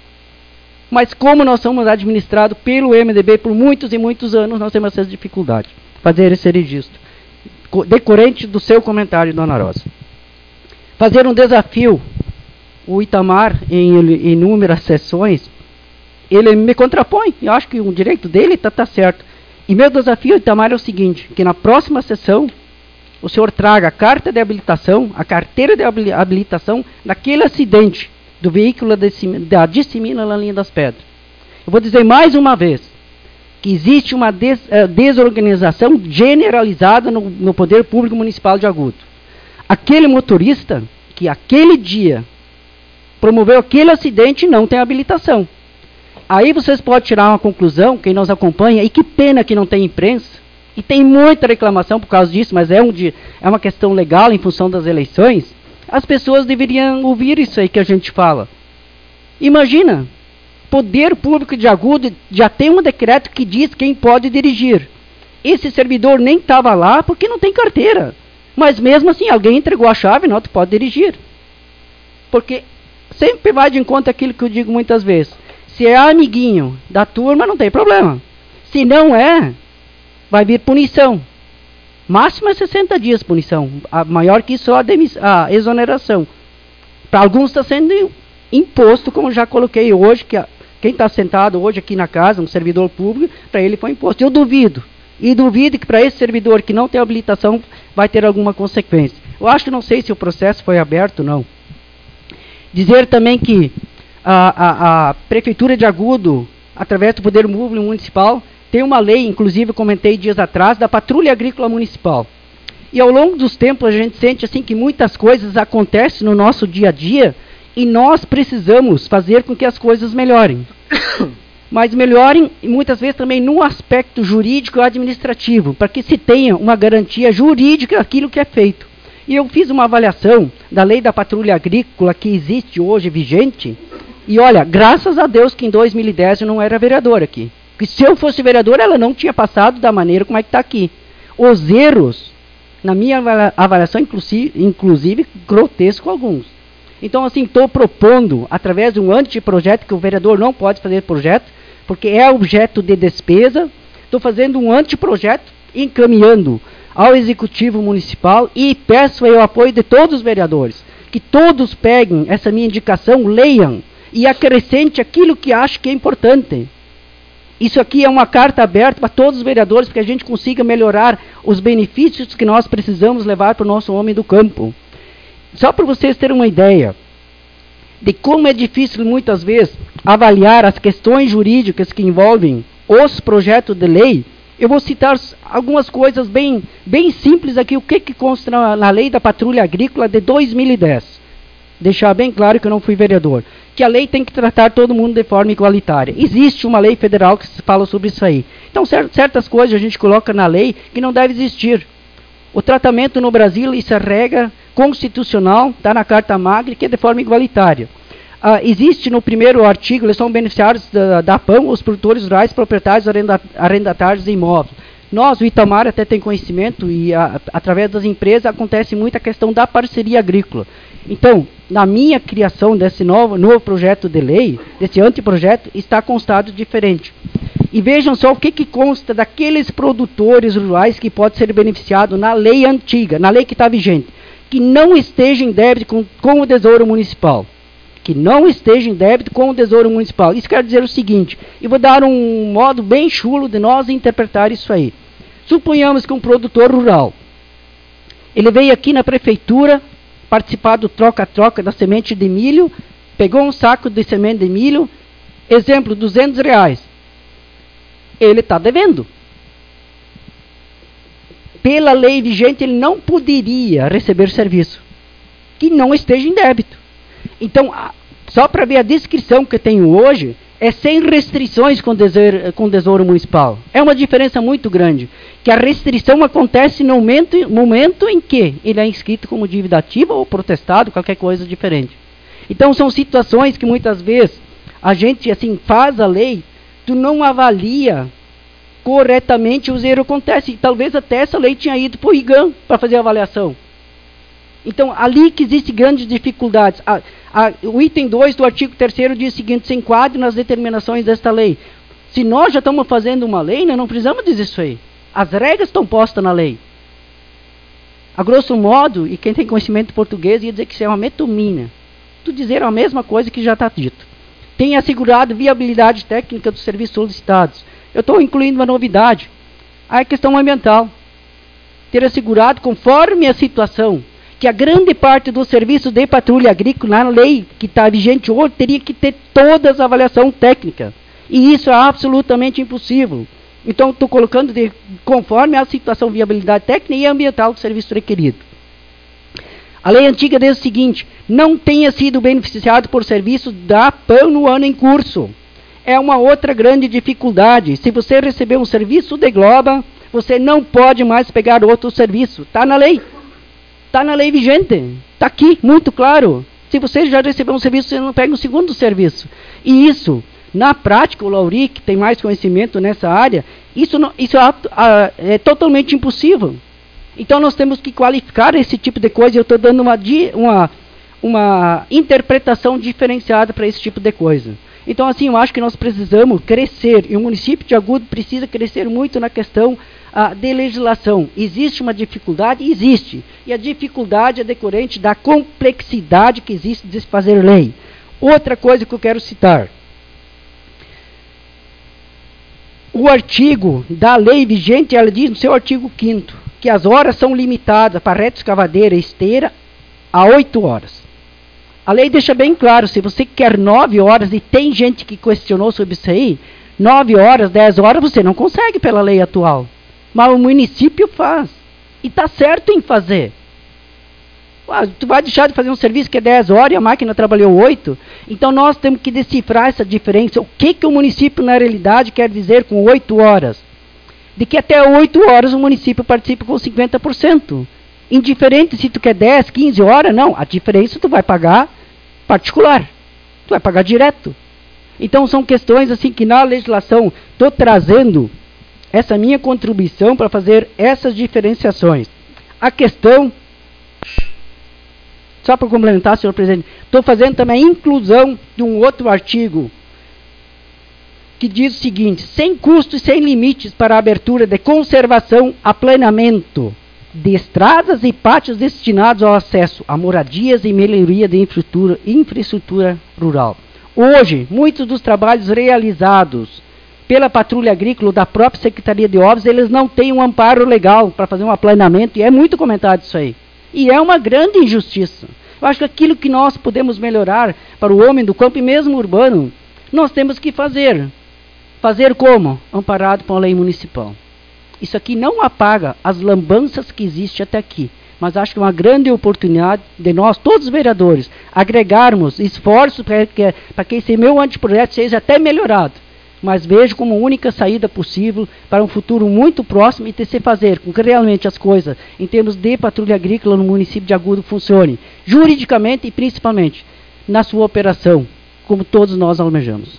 mas como nós somos administrados pelo M D B por muitos e muitos anos, nós temos essa dificuldade. Fazer esse registro, decorrente do seu comentário, dona Rosa. Fazer um desafio, o Itamar, em inúmeras sessões, ele me contrapõe, eu acho que o direito dele está tá certo. E meu desafio, Itamar, é o seguinte, que na próxima sessão, o senhor traga a carta de habilitação, a carteira de habilitação, daquele acidente do veículo da dissemina na linha das pedras. Eu vou dizer mais uma vez, que existe uma des, uh, desorganização generalizada no, no poder público municipal de Agudo. Aquele motorista que aquele dia promoveu aquele acidente não tem habilitação. Aí vocês podem tirar uma conclusão, quem nos acompanha, e que pena que não tem imprensa, e tem muita reclamação por causa disso, mas é, um de, é uma questão legal em função das eleições, as pessoas deveriam ouvir isso aí que a gente fala. Imagina, Poder Público de Agudo já tem um decreto que diz quem pode dirigir. Esse servidor nem estava lá porque não tem carteira. Mas mesmo assim, alguém entregou a chave, não, tu pode dirigir. Porque sempre vai de encontro àquilo que eu digo muitas vezes. Se é amiguinho da turma, não tem problema. Se não é, vai vir punição. Máximo é sessenta dias punição. A maior que isso, a, a exoneração. Para alguns está sendo imposto, como já coloquei hoje, que a, quem está sentado hoje aqui na casa, um servidor público, para ele foi imposto. Eu duvido. E duvido que para esse servidor que não tem habilitação vai ter alguma consequência. Eu acho que não sei se o processo foi aberto ou não. Dizer também que a, a, a Prefeitura de Agudo, através do Poder Público Municipal, tem uma lei, inclusive eu comentei dias atrás, da Patrulha Agrícola Municipal. E ao longo dos tempos a gente sente assim que muitas coisas acontecem no nosso dia a dia e nós precisamos fazer com que as coisas melhorem. Mas melhorem muitas vezes também no aspecto jurídico e administrativo, para que se tenha uma garantia jurídica daquilo que é feito. E eu fiz uma avaliação da lei da patrulha agrícola que existe hoje, vigente, e olha, graças a Deus que em dois mil e dez eu não era vereador aqui. Porque se eu fosse vereador, ela não tinha passado da maneira como é que está aqui. Os erros, na minha avaliação, inclusive, inclusive grotesco alguns. Então, assim, estou propondo, através de um anteprojeto, que o vereador não pode fazer projeto, porque é objeto de despesa, estou fazendo um anteprojeto, encaminhando ao Executivo Municipal e peço aí o apoio de todos os vereadores, que todos peguem essa minha indicação, leiam e acrescente aquilo que acho que é importante. Isso aqui é uma carta aberta para todos os vereadores, para que a gente consiga melhorar os benefícios que nós precisamos levar para o nosso homem do campo. Só para vocês terem uma ideia de como é difícil muitas vezes avaliar as questões jurídicas que envolvem os projetos de lei, eu vou citar algumas coisas bem, bem simples aqui, o que, que consta na, na lei da patrulha agrícola de dois mil e dez. Deixar bem claro que eu não fui vereador. Que a lei tem que tratar todo mundo de forma igualitária. Existe uma lei federal que fala sobre isso aí. Então, certas coisas a gente coloca na lei que não deve existir. O tratamento no Brasil, isso é regra constitucional, está na Carta Magna, que é de forma igualitária. Ah, existe no primeiro artigo, eles são beneficiários da, da P A M, os produtores rurais, proprietários, arrenda, arrendatários de imóveis. Nós, o Itamar, até tem conhecimento, e a, através das empresas acontece muito a questão da parceria agrícola. Então, na minha criação desse novo, novo projeto de lei, desse anteprojeto, está constado diferente. E vejam só o que, que consta daqueles produtores rurais que podem ser beneficiados na lei antiga, na lei que está vigente, que não esteja em débito com, com o Tesouro Municipal. Que não esteja em débito com o Tesouro Municipal. Isso quer dizer o seguinte, eu vou dar um modo bem chulo de nós interpretar isso aí. Suponhamos que um produtor rural, ele veio aqui na prefeitura participar do troca-troca da semente de milho, pegou um saco de semente de milho, exemplo, duzentos reais. Ele está devendo. Pela lei vigente, ele não poderia receber serviço que não esteja em débito. Então, só para ver a descrição que eu tenho hoje, é sem restrições com o tesouro, com o tesouro municipal. É uma diferença muito grande. Que a restrição acontece no momento, momento em que ele é inscrito como dívida ativa ou protestado, qualquer coisa diferente. Então, são situações que muitas vezes a gente assim faz a lei, tu não avalia corretamente os erros que acontecem. Talvez até essa lei tinha ido para o I G A M para fazer a avaliação. Então, ali que existem grandes dificuldades. A, a, o item dois do artigo terceiro diz o seguinte, se enquadre nas determinações desta lei. Se nós já estamos fazendo uma lei, nós não precisamos dizer isso aí. As regras estão postas na lei. A grosso modo, e quem tem conhecimento de português ia dizer que isso é uma metomina. Tu dizer a mesma coisa que já está dito. Tem assegurado viabilidade técnica dos serviços solicitados. Eu estou incluindo uma novidade. A questão ambiental. Ter assegurado, conforme a situação, que a grande parte dos serviços de patrulha agrícola, na lei que está vigente hoje, teria que ter todas a avaliação técnica. E isso é absolutamente impossível. Então, estou colocando de, conforme a situação de viabilidade técnica e ambiental do serviço requerido. A lei antiga diz o seguinte, não tenha sido beneficiado por serviço da P A M no ano em curso. É uma outra grande dificuldade. Se você receber um serviço de Globa, você não pode mais pegar outro serviço. Está na lei. Está na lei vigente. Está aqui, muito claro. Se você já recebeu um serviço, você não pega um segundo serviço. E isso, na prática, o Lauri, que tem mais conhecimento nessa área, isso, não, isso é, é totalmente impossível. Então nós temos que qualificar esse tipo de coisa. Eu estou dando uma, uma, uma interpretação diferenciada para esse tipo de coisa. Então, assim, eu acho que nós precisamos crescer, e o município de Agudo precisa crescer muito na questão ah, de legislação. Existe uma dificuldade? Existe. E a dificuldade é decorrente da complexidade que existe de se fazer lei. Outra coisa que eu quero citar. O artigo da lei vigente, ela diz no seu artigo quinto, que as horas são limitadas para reto escavadeira e esteira a oito horas. A lei deixa bem claro, se você quer nove horas, e tem gente que questionou sobre isso aí, nove horas, dez horas, você não consegue pela lei atual. Mas o município faz. E está certo em fazer. Ah, tu vai deixar de fazer um serviço que é dez horas e a máquina trabalhou oito? Então nós temos que decifrar essa diferença. O que, que o município na realidade quer dizer com oito horas? De que até oito horas o município participa com cinquenta por cento. Indiferente se tu quer dez, quinze horas, não. A diferença tu vai pagar particular. Tu vai pagar direto. Então são questões assim que na legislação estou trazendo essa minha contribuição para fazer essas diferenciações. A questão, só para complementar, senhor presidente, estou fazendo também a inclusão de um outro artigo que diz o seguinte: sem custos e sem limites para a abertura de conservação a planeamento de estradas e pátios destinados ao acesso a moradias e melhoria de infraestrutura, infraestrutura rural. Hoje, muitos dos trabalhos realizados pela patrulha agrícola da própria Secretaria de Obras, eles não têm um amparo legal para fazer um aplanamento, e é muito comentado isso aí. E é uma grande injustiça. Eu acho que aquilo que nós podemos melhorar para o homem do campo e mesmo urbano, nós temos que fazer. Fazer como? Amparado por uma lei municipal. Isso aqui não apaga as lambanças que existem até aqui, mas acho que é uma grande oportunidade de nós, todos os vereadores, agregarmos esforços para que, para que esse meu anteprojeto seja até melhorado, mas vejo como única saída possível para um futuro muito próximo e de se fazer com que realmente as coisas, em termos de patrulha agrícola no município de Agudo, funcionem juridicamente e principalmente na sua operação, como todos nós almejamos.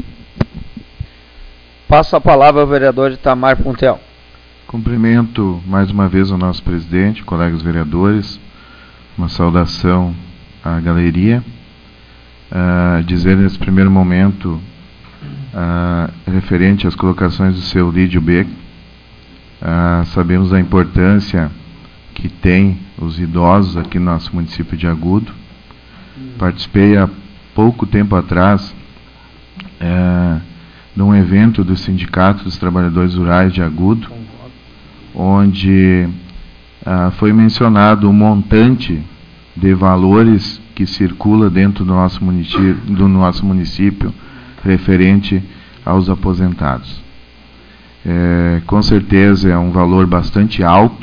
Passo a palavra ao vereador Itamar Puntel. Cumprimento mais uma vez o nosso presidente, colegas vereadores, uma saudação à galeria. Uh, dizer nesse primeiro momento, uh, referente às colocações do seu Lídio Beck, uh, sabemos da importância que tem os idosos aqui no nosso município de Agudo. Participei há pouco tempo atrás uh, de um evento do Sindicato dos Trabalhadores Rurais de Agudo, onde ah, foi mencionado o montante de valores que circula dentro do nosso município, do nosso município referente aos aposentados. É, com certeza é um valor bastante alto,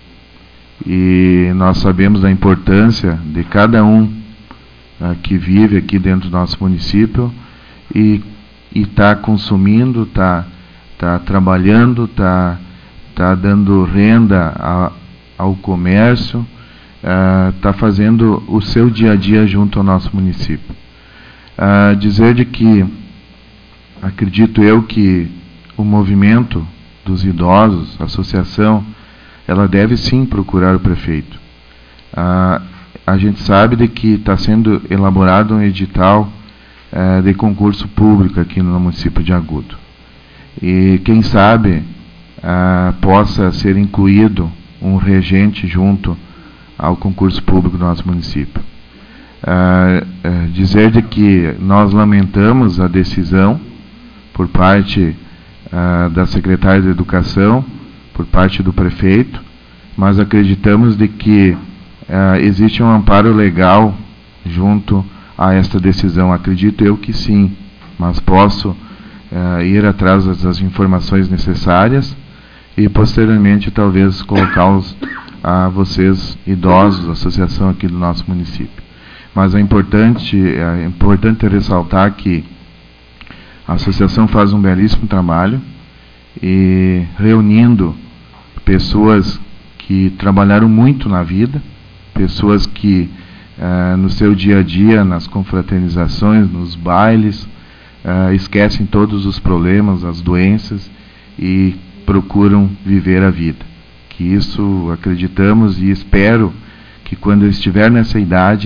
e nós sabemos da importância de cada um ah, que vive aqui dentro do nosso município e está consumindo, está tá trabalhando, está está dando renda a, ao comércio, está uh, fazendo o seu dia a dia junto ao nosso município. Uh, dizer de que acredito eu que o movimento dos idosos, a associação, ela deve sim procurar o prefeito. Uh, a gente sabe de que está sendo elaborado um edital uh, de concurso público aqui no município de Agudo. E quem sabe Uh, possa ser incluído um regente junto ao concurso público do nosso município. Uh, uh, dizer de que nós lamentamos a decisão por parte uh, da secretária de Educação, por parte do prefeito, mas acreditamos de que uh, existe um amparo legal junto a esta decisão. Acredito eu que sim, mas posso uh, ir atrás das informações necessárias e posteriormente talvez colocá-los a vocês idosos, a associação aqui do nosso município. Mas é importante, é importante ressaltar que a associação faz um belíssimo trabalho, e reunindo pessoas que trabalharam muito na vida, pessoas que uh, no seu dia a dia, nas confraternizações, nos bailes, uh, esquecem todos os problemas, as doenças, e procuram viver a vida. Que isso acreditamos, e espero que quando eu estiver nessa idade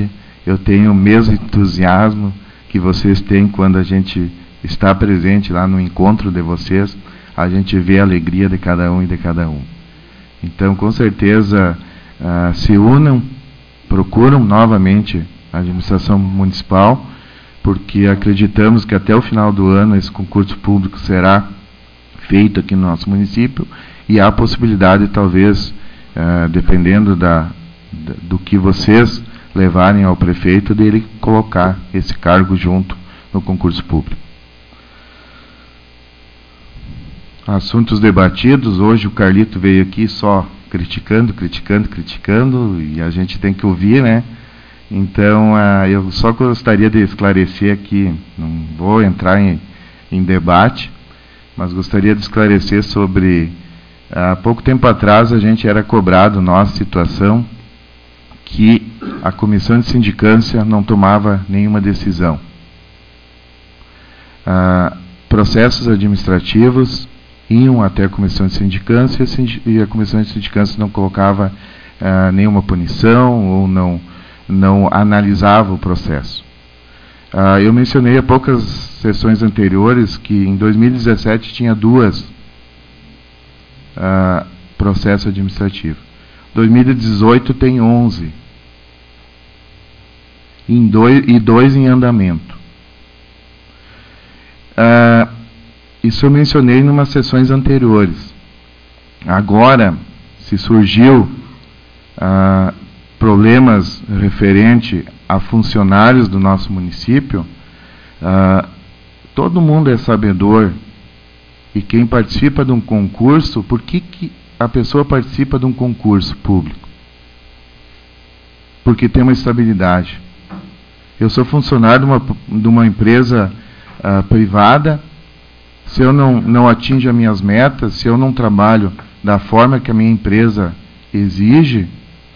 eu tenho o mesmo entusiasmo que vocês têm quando a gente está presente lá no encontro de vocês, a gente vê a alegria de cada um e de cada um. Então, com certeza, uh, se unam, procuram novamente a administração municipal, porque acreditamos que até o final do ano esse concurso público será feito aqui no nosso município, e há a possibilidade, talvez, uh, dependendo da, da, do que vocês levarem ao prefeito, dele colocar esse cargo junto no concurso público. Assuntos debatidos. Hoje o Carlito veio aqui só criticando, criticando, criticando, e a gente tem que ouvir, né? Então, uh, eu só gostaria de esclarecer aqui, não vou entrar em, em debate, mas gostaria de esclarecer sobre, há uh, pouco tempo atrás a gente era cobrado, nossa situação, que a comissão de sindicância não tomava nenhuma decisão. Uh, processos administrativos iam até a comissão de sindicância e a comissão de sindicância não colocava uh, nenhuma punição ou não, não analisava o processo. Uh, eu mencionei há poucas sessões anteriores que em dois mil e dezessete tinha duas uh, processos administrativos. dois mil e dezoito tem onze. Em dois, e dois em andamento. Uh, isso eu mencionei em umas sessões anteriores. Agora, se surgiu uh, problemas referente a funcionários do nosso município, uh, todo mundo é sabedor, e quem participa de um concurso, por que, que a pessoa participa de um concurso público? Porque tem uma estabilidade. Eu sou funcionário de uma, de uma empresa uh, privada. Se eu não, não atingo as minhas metas, se eu não trabalho da forma que a minha empresa exige,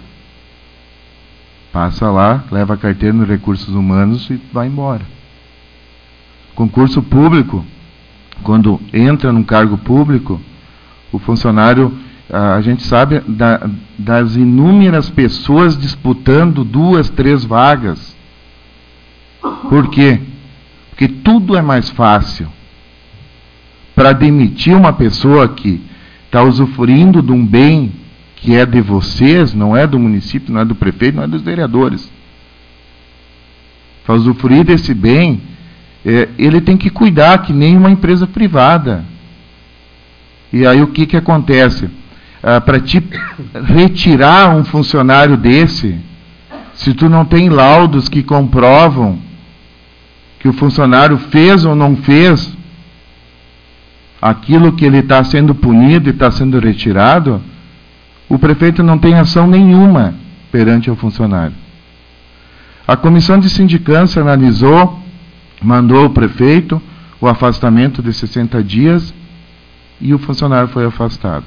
passa lá, leva a carteira nos recursos humanos e vai embora. Concurso público, quando entra num cargo público, o funcionário, a gente sabe da, das inúmeras pessoas disputando duas, três vagas. Por quê? Porque tudo é mais fácil. Para demitir uma pessoa que está usufruindo de um bem que é de vocês, não é do município, não é do prefeito, não é dos vereadores. Para usufruir desse bem, é, ele tem que cuidar que nem uma empresa privada. E aí o que, que acontece? Ah, para te retirar um funcionário desse, se tu não tem laudos que comprovam que o funcionário fez ou não fez aquilo que ele está sendo punido e está sendo retirado, o prefeito não tem ação nenhuma perante o funcionário. A comissão de sindicância analisou, mandou ao prefeito o afastamento de sessenta dias e o funcionário foi afastado.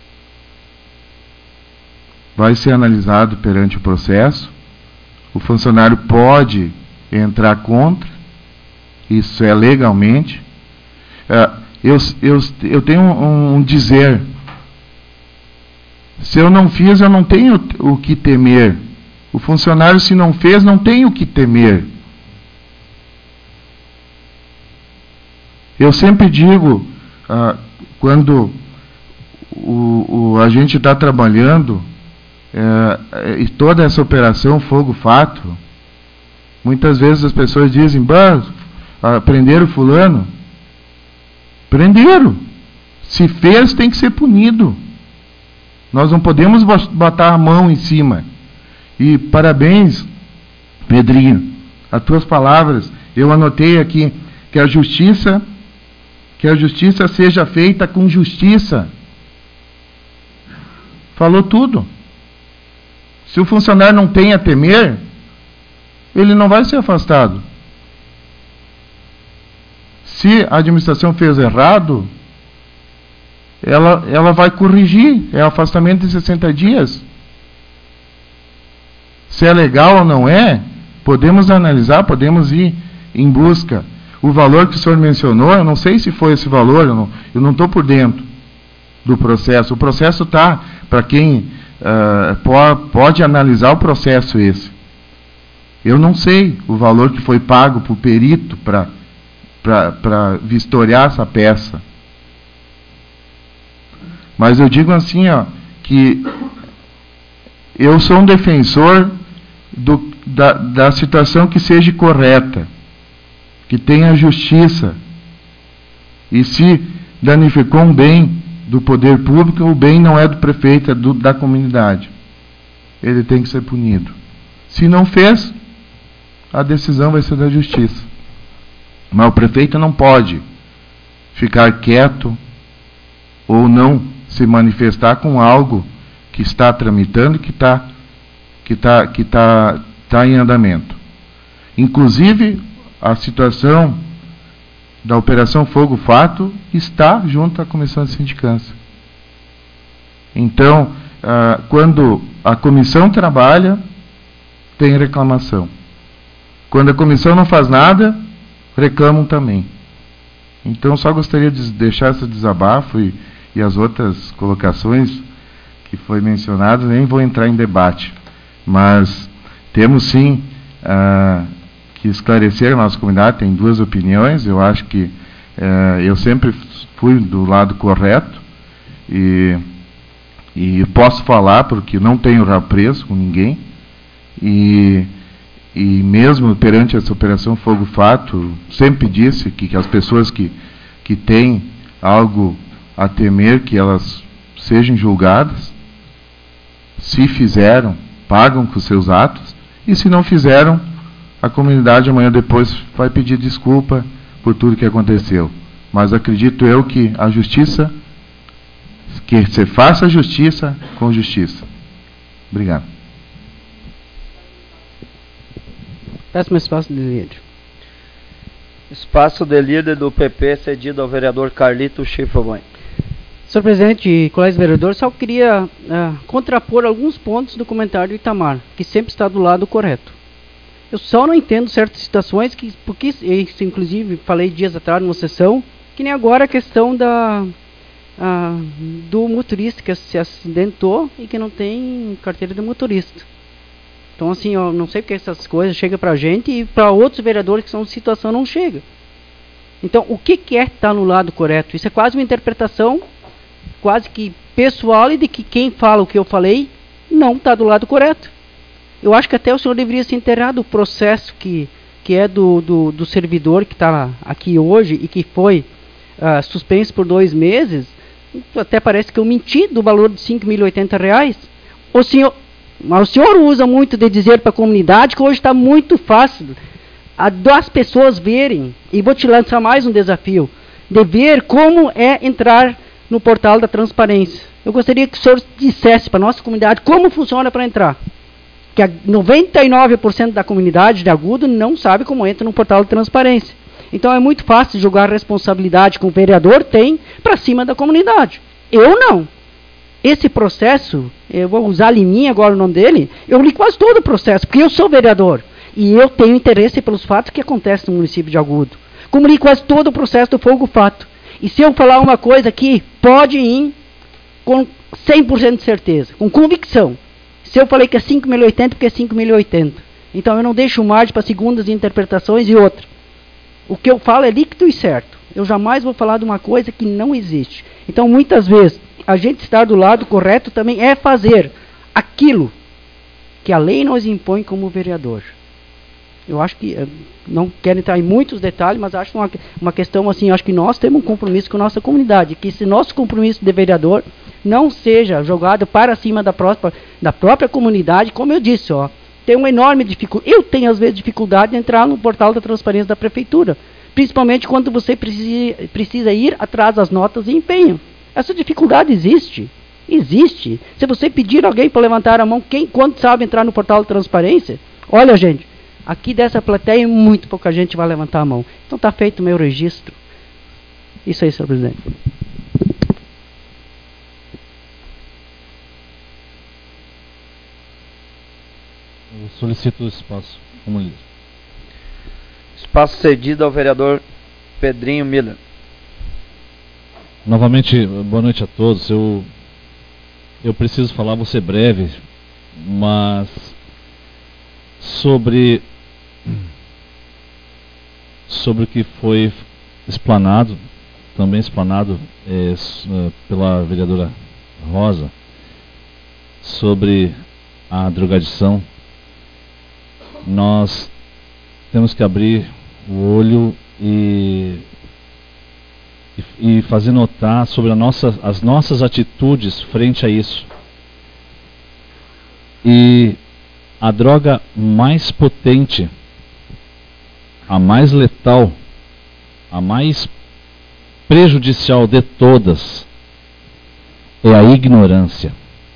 Vai ser analisado perante o processo. O funcionário pode entrar contra, isso é legalmente. Eu, eu, eu tenho um, um dizer: se eu não fiz, eu não tenho o que temer. O funcionário, se não fez, não tem o que temer. Eu sempre digo, ah, quando o, o, a gente está trabalhando, é, e toda essa operação fogo-fato, muitas vezes as pessoas dizem: bah, prenderam fulano. Prenderam. Se fez, tem que ser punido. Nós não podemos botar a mão em cima. E parabéns, Pedrinho, as tuas palavras. Eu anotei aqui que a justiça, que a justiça seja feita com justiça. Falou tudo. Se o funcionário não tem a temer, ele não vai ser afastado. Se a administração fez errado, ela, ela vai corrigir. É afastamento de sessenta dias. Se é legal ou não é, podemos analisar, podemos ir em busca. O valor que o senhor mencionou, eu não sei se foi esse valor, eu não estou por dentro do processo. O processo está, para quem uh, pode, pode analisar o processo esse. Eu não sei o valor que foi pago para o perito para vistoriar essa peça. Mas eu digo assim, ó, que eu sou um defensor do, da, da situação que seja correta, que tenha justiça. E se danificou um bem do poder público, o bem não é do prefeito, é do, da comunidade. Ele tem que ser punido. Se não fez, a decisão vai ser da justiça. Mas o prefeito não pode ficar quieto ou não se manifestar com algo que está tramitando, que está que tá, que tá, tá em andamento. Inclusive, a situação da Operação Fogo Fato está junto à Comissão de Sindicância. Então, ah, quando a comissão trabalha, tem reclamação. Quando a comissão não faz nada, reclamam também. Então, só gostaria de deixar esse desabafo e, e as outras colocações que foi mencionadas, nem vou entrar em debate. Mas temos sim ah, que esclarecer a nossa comunidade, tem duas opiniões. Eu acho que eh, eu sempre fui do lado correto e, e posso falar porque não tenho rabo preso com ninguém. E, e mesmo perante essa Operação Fogo Fato, sempre disse que, que as pessoas que, que têm algo a temer, que elas sejam julgadas. Se fizeram, pagam com seus atos, e se não fizeram, a comunidade amanhã depois vai pedir desculpa por tudo que aconteceu. Mas acredito eu que a justiça, que se faça a justiça com justiça. Obrigado. Péssimo espaço de líder. Espaço de líder do P P cedido ao vereador Carlito Schiffelbein. Senhor presidente e colegas vereadores, só queria uh, contrapor alguns pontos do comentário do Itamar, que sempre está do lado correto. Eu só não entendo certas situações, que, porque isso, inclusive, falei dias atrás numa sessão, que nem agora a questão da, uh, do motorista que se acidentou e que não tem carteira de motorista. Então, assim, eu não sei porque essas coisas chegam para a gente e para outros vereadores que são de situação não chega. Então, o que, que é estar no lado correto? Isso é quase uma interpretação quase que pessoal e de que quem fala o que eu falei não está do lado correto. Eu acho que até o senhor deveria se inteirar do processo que, que é do, do, do servidor que está aqui hoje e que foi uh, suspenso por dois meses. Até parece que eu menti do valor de cinco mil e oitenta reais. O senhor, mas o senhor usa muito de dizer para a comunidade que hoje está muito fácil a, das pessoas verem, e vou te lançar mais um desafio, de ver como é entrar no portal da transparência. Eu gostaria que o senhor dissesse para a nossa comunidade como funciona para entrar. Que a noventa e nove por cento da comunidade de Agudo não sabe como entra no portal da transparência. Então é muito fácil jogar a responsabilidade que o vereador tem para cima da comunidade. Eu não. Esse processo, eu vou usar a Liminha agora o nome dele, eu li quase todo o processo, porque eu sou vereador. E eu tenho interesse pelos fatos que acontecem no município de Agudo. Como li quase todo o processo do Fogo Fato. E se eu falar uma coisa aqui, pode ir com cem por cento de certeza, com convicção. Se eu falei que é cinco mil e oitenta, porque é cinco mil e oitenta. Então eu não deixo margem para segundas interpretações e outra. O que eu falo é líquido e certo. Eu jamais vou falar de uma coisa que não existe. Então muitas vezes, a gente estar do lado correto também é fazer aquilo que a lei nos impõe como vereador. Eu acho que, não quero entrar em muitos detalhes, mas acho uma, uma questão assim, acho que nós temos um compromisso com a nossa comunidade, que esse nosso compromisso de vereador não seja jogado para cima da própria, da própria comunidade, como eu disse, ó, tem uma enorme dificuldade, eu tenho às vezes dificuldade de entrar no portal da transparência da prefeitura, principalmente quando você precisa, precisa ir atrás das notas e empenho. Essa dificuldade existe, existe. Se você pedir alguém para levantar a mão, quem, quando sabe entrar no portal da transparência, olha gente, aqui dessa plateia, muito pouca gente vai levantar a mão. Então está feito o meu registro. Isso aí, senhor presidente. Eu solicito o espaço como líder. Espaço cedido ao vereador Pedrinho Miller. Novamente, boa noite a todos. Eu, eu preciso falar, vou ser breve, mas sobre sobre o que foi explanado, também explanado é, pela vereadora Rosa, sobre a drogadição. Nós temos que abrir o olho e, e, e fazer notar sobre a nossa, as nossas atitudes frente a isso. E a droga mais potente, a mais letal, a mais prejudicial de todas é a ignorância.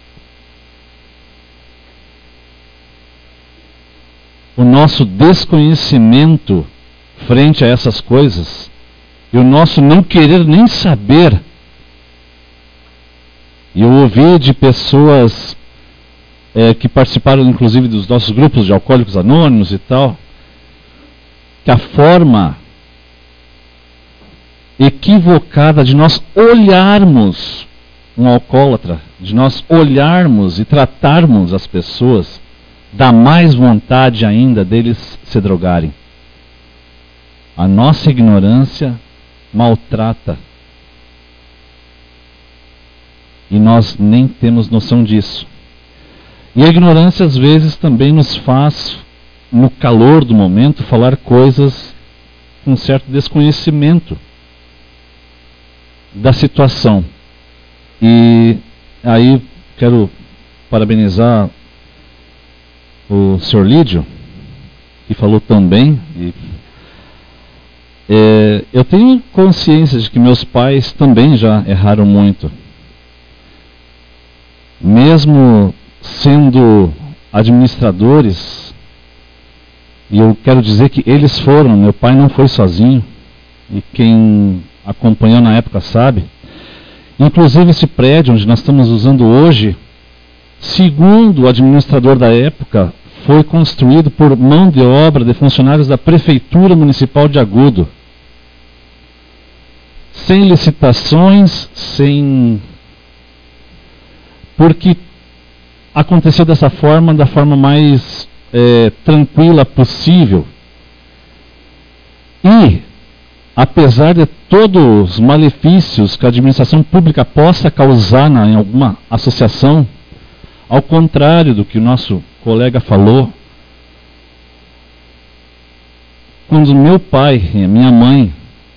O nosso desconhecimento frente a essas coisas e o nosso não querer nem saber. E eu ouvi de pessoas é, que participaram inclusive dos nossos grupos de alcoólicos anônimos e tal, que a forma equivocada de nós olharmos um alcoólatra, de nós olharmos e tratarmos as pessoas, dá mais vontade ainda deles se drogarem. A nossa ignorância maltrata. E nós nem temos noção disso. E a ignorância às vezes também nos faz, no calor do momento, falar coisas com certo desconhecimento da situação. E aí quero parabenizar o senhor Lídio, que falou tão bem. E, é, eu tenho consciência de que meus pais também já erraram muito. Mesmo sendo administradores, e eu quero dizer que eles foram, meu pai não foi sozinho, e quem acompanhou na época sabe. Inclusive esse prédio onde nós estamos usando hoje, segundo o administrador da época, foi construído por mão de obra de funcionários da Prefeitura Municipal de Agudo. Sem licitações, sem... porque aconteceu dessa forma, da forma mais é, tranquila possível. E, apesar de todos os malefícios que a administração pública possa causar na, em alguma associação, ao contrário do que o nosso colega falou, quando meu pai e a minha mãe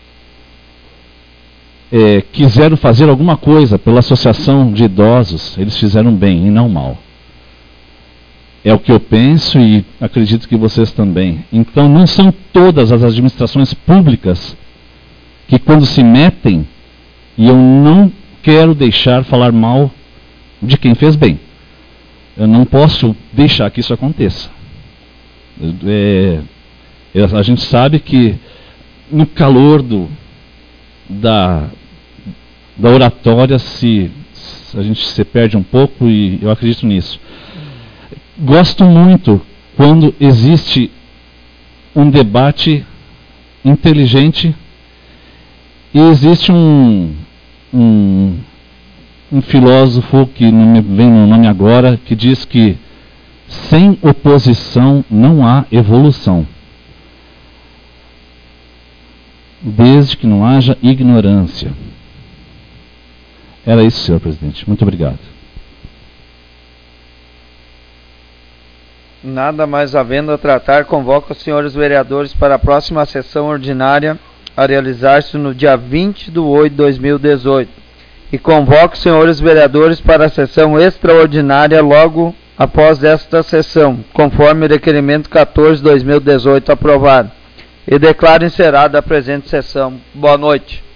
é, quiseram fazer alguma coisa pela associação de idosos, eles fizeram bem e não mal. É o que eu penso e acredito que vocês também. Então não são todas as administrações públicas que quando se metem, e eu não quero deixar falar mal de quem fez bem. Eu não posso deixar que isso aconteça. É, a gente sabe que no calor do, da, da oratória se, a gente se perde um pouco e eu acredito nisso. Gosto muito quando existe um debate inteligente e existe um, um, um filósofo que não me vem no nome agora, que diz que sem oposição não há evolução, desde que não haja ignorância. Era isso, senhor presidente. Muito obrigado. Nada mais havendo a tratar, convoco os senhores vereadores para a próxima sessão ordinária a realizar-se no dia vinte de oito de dois mil e dezoito. E convoco os senhores vereadores para a sessão extraordinária logo após esta sessão, conforme o requerimento quatorze de dois mil e dezoito aprovado. E declaro encerrada a presente sessão. Boa noite.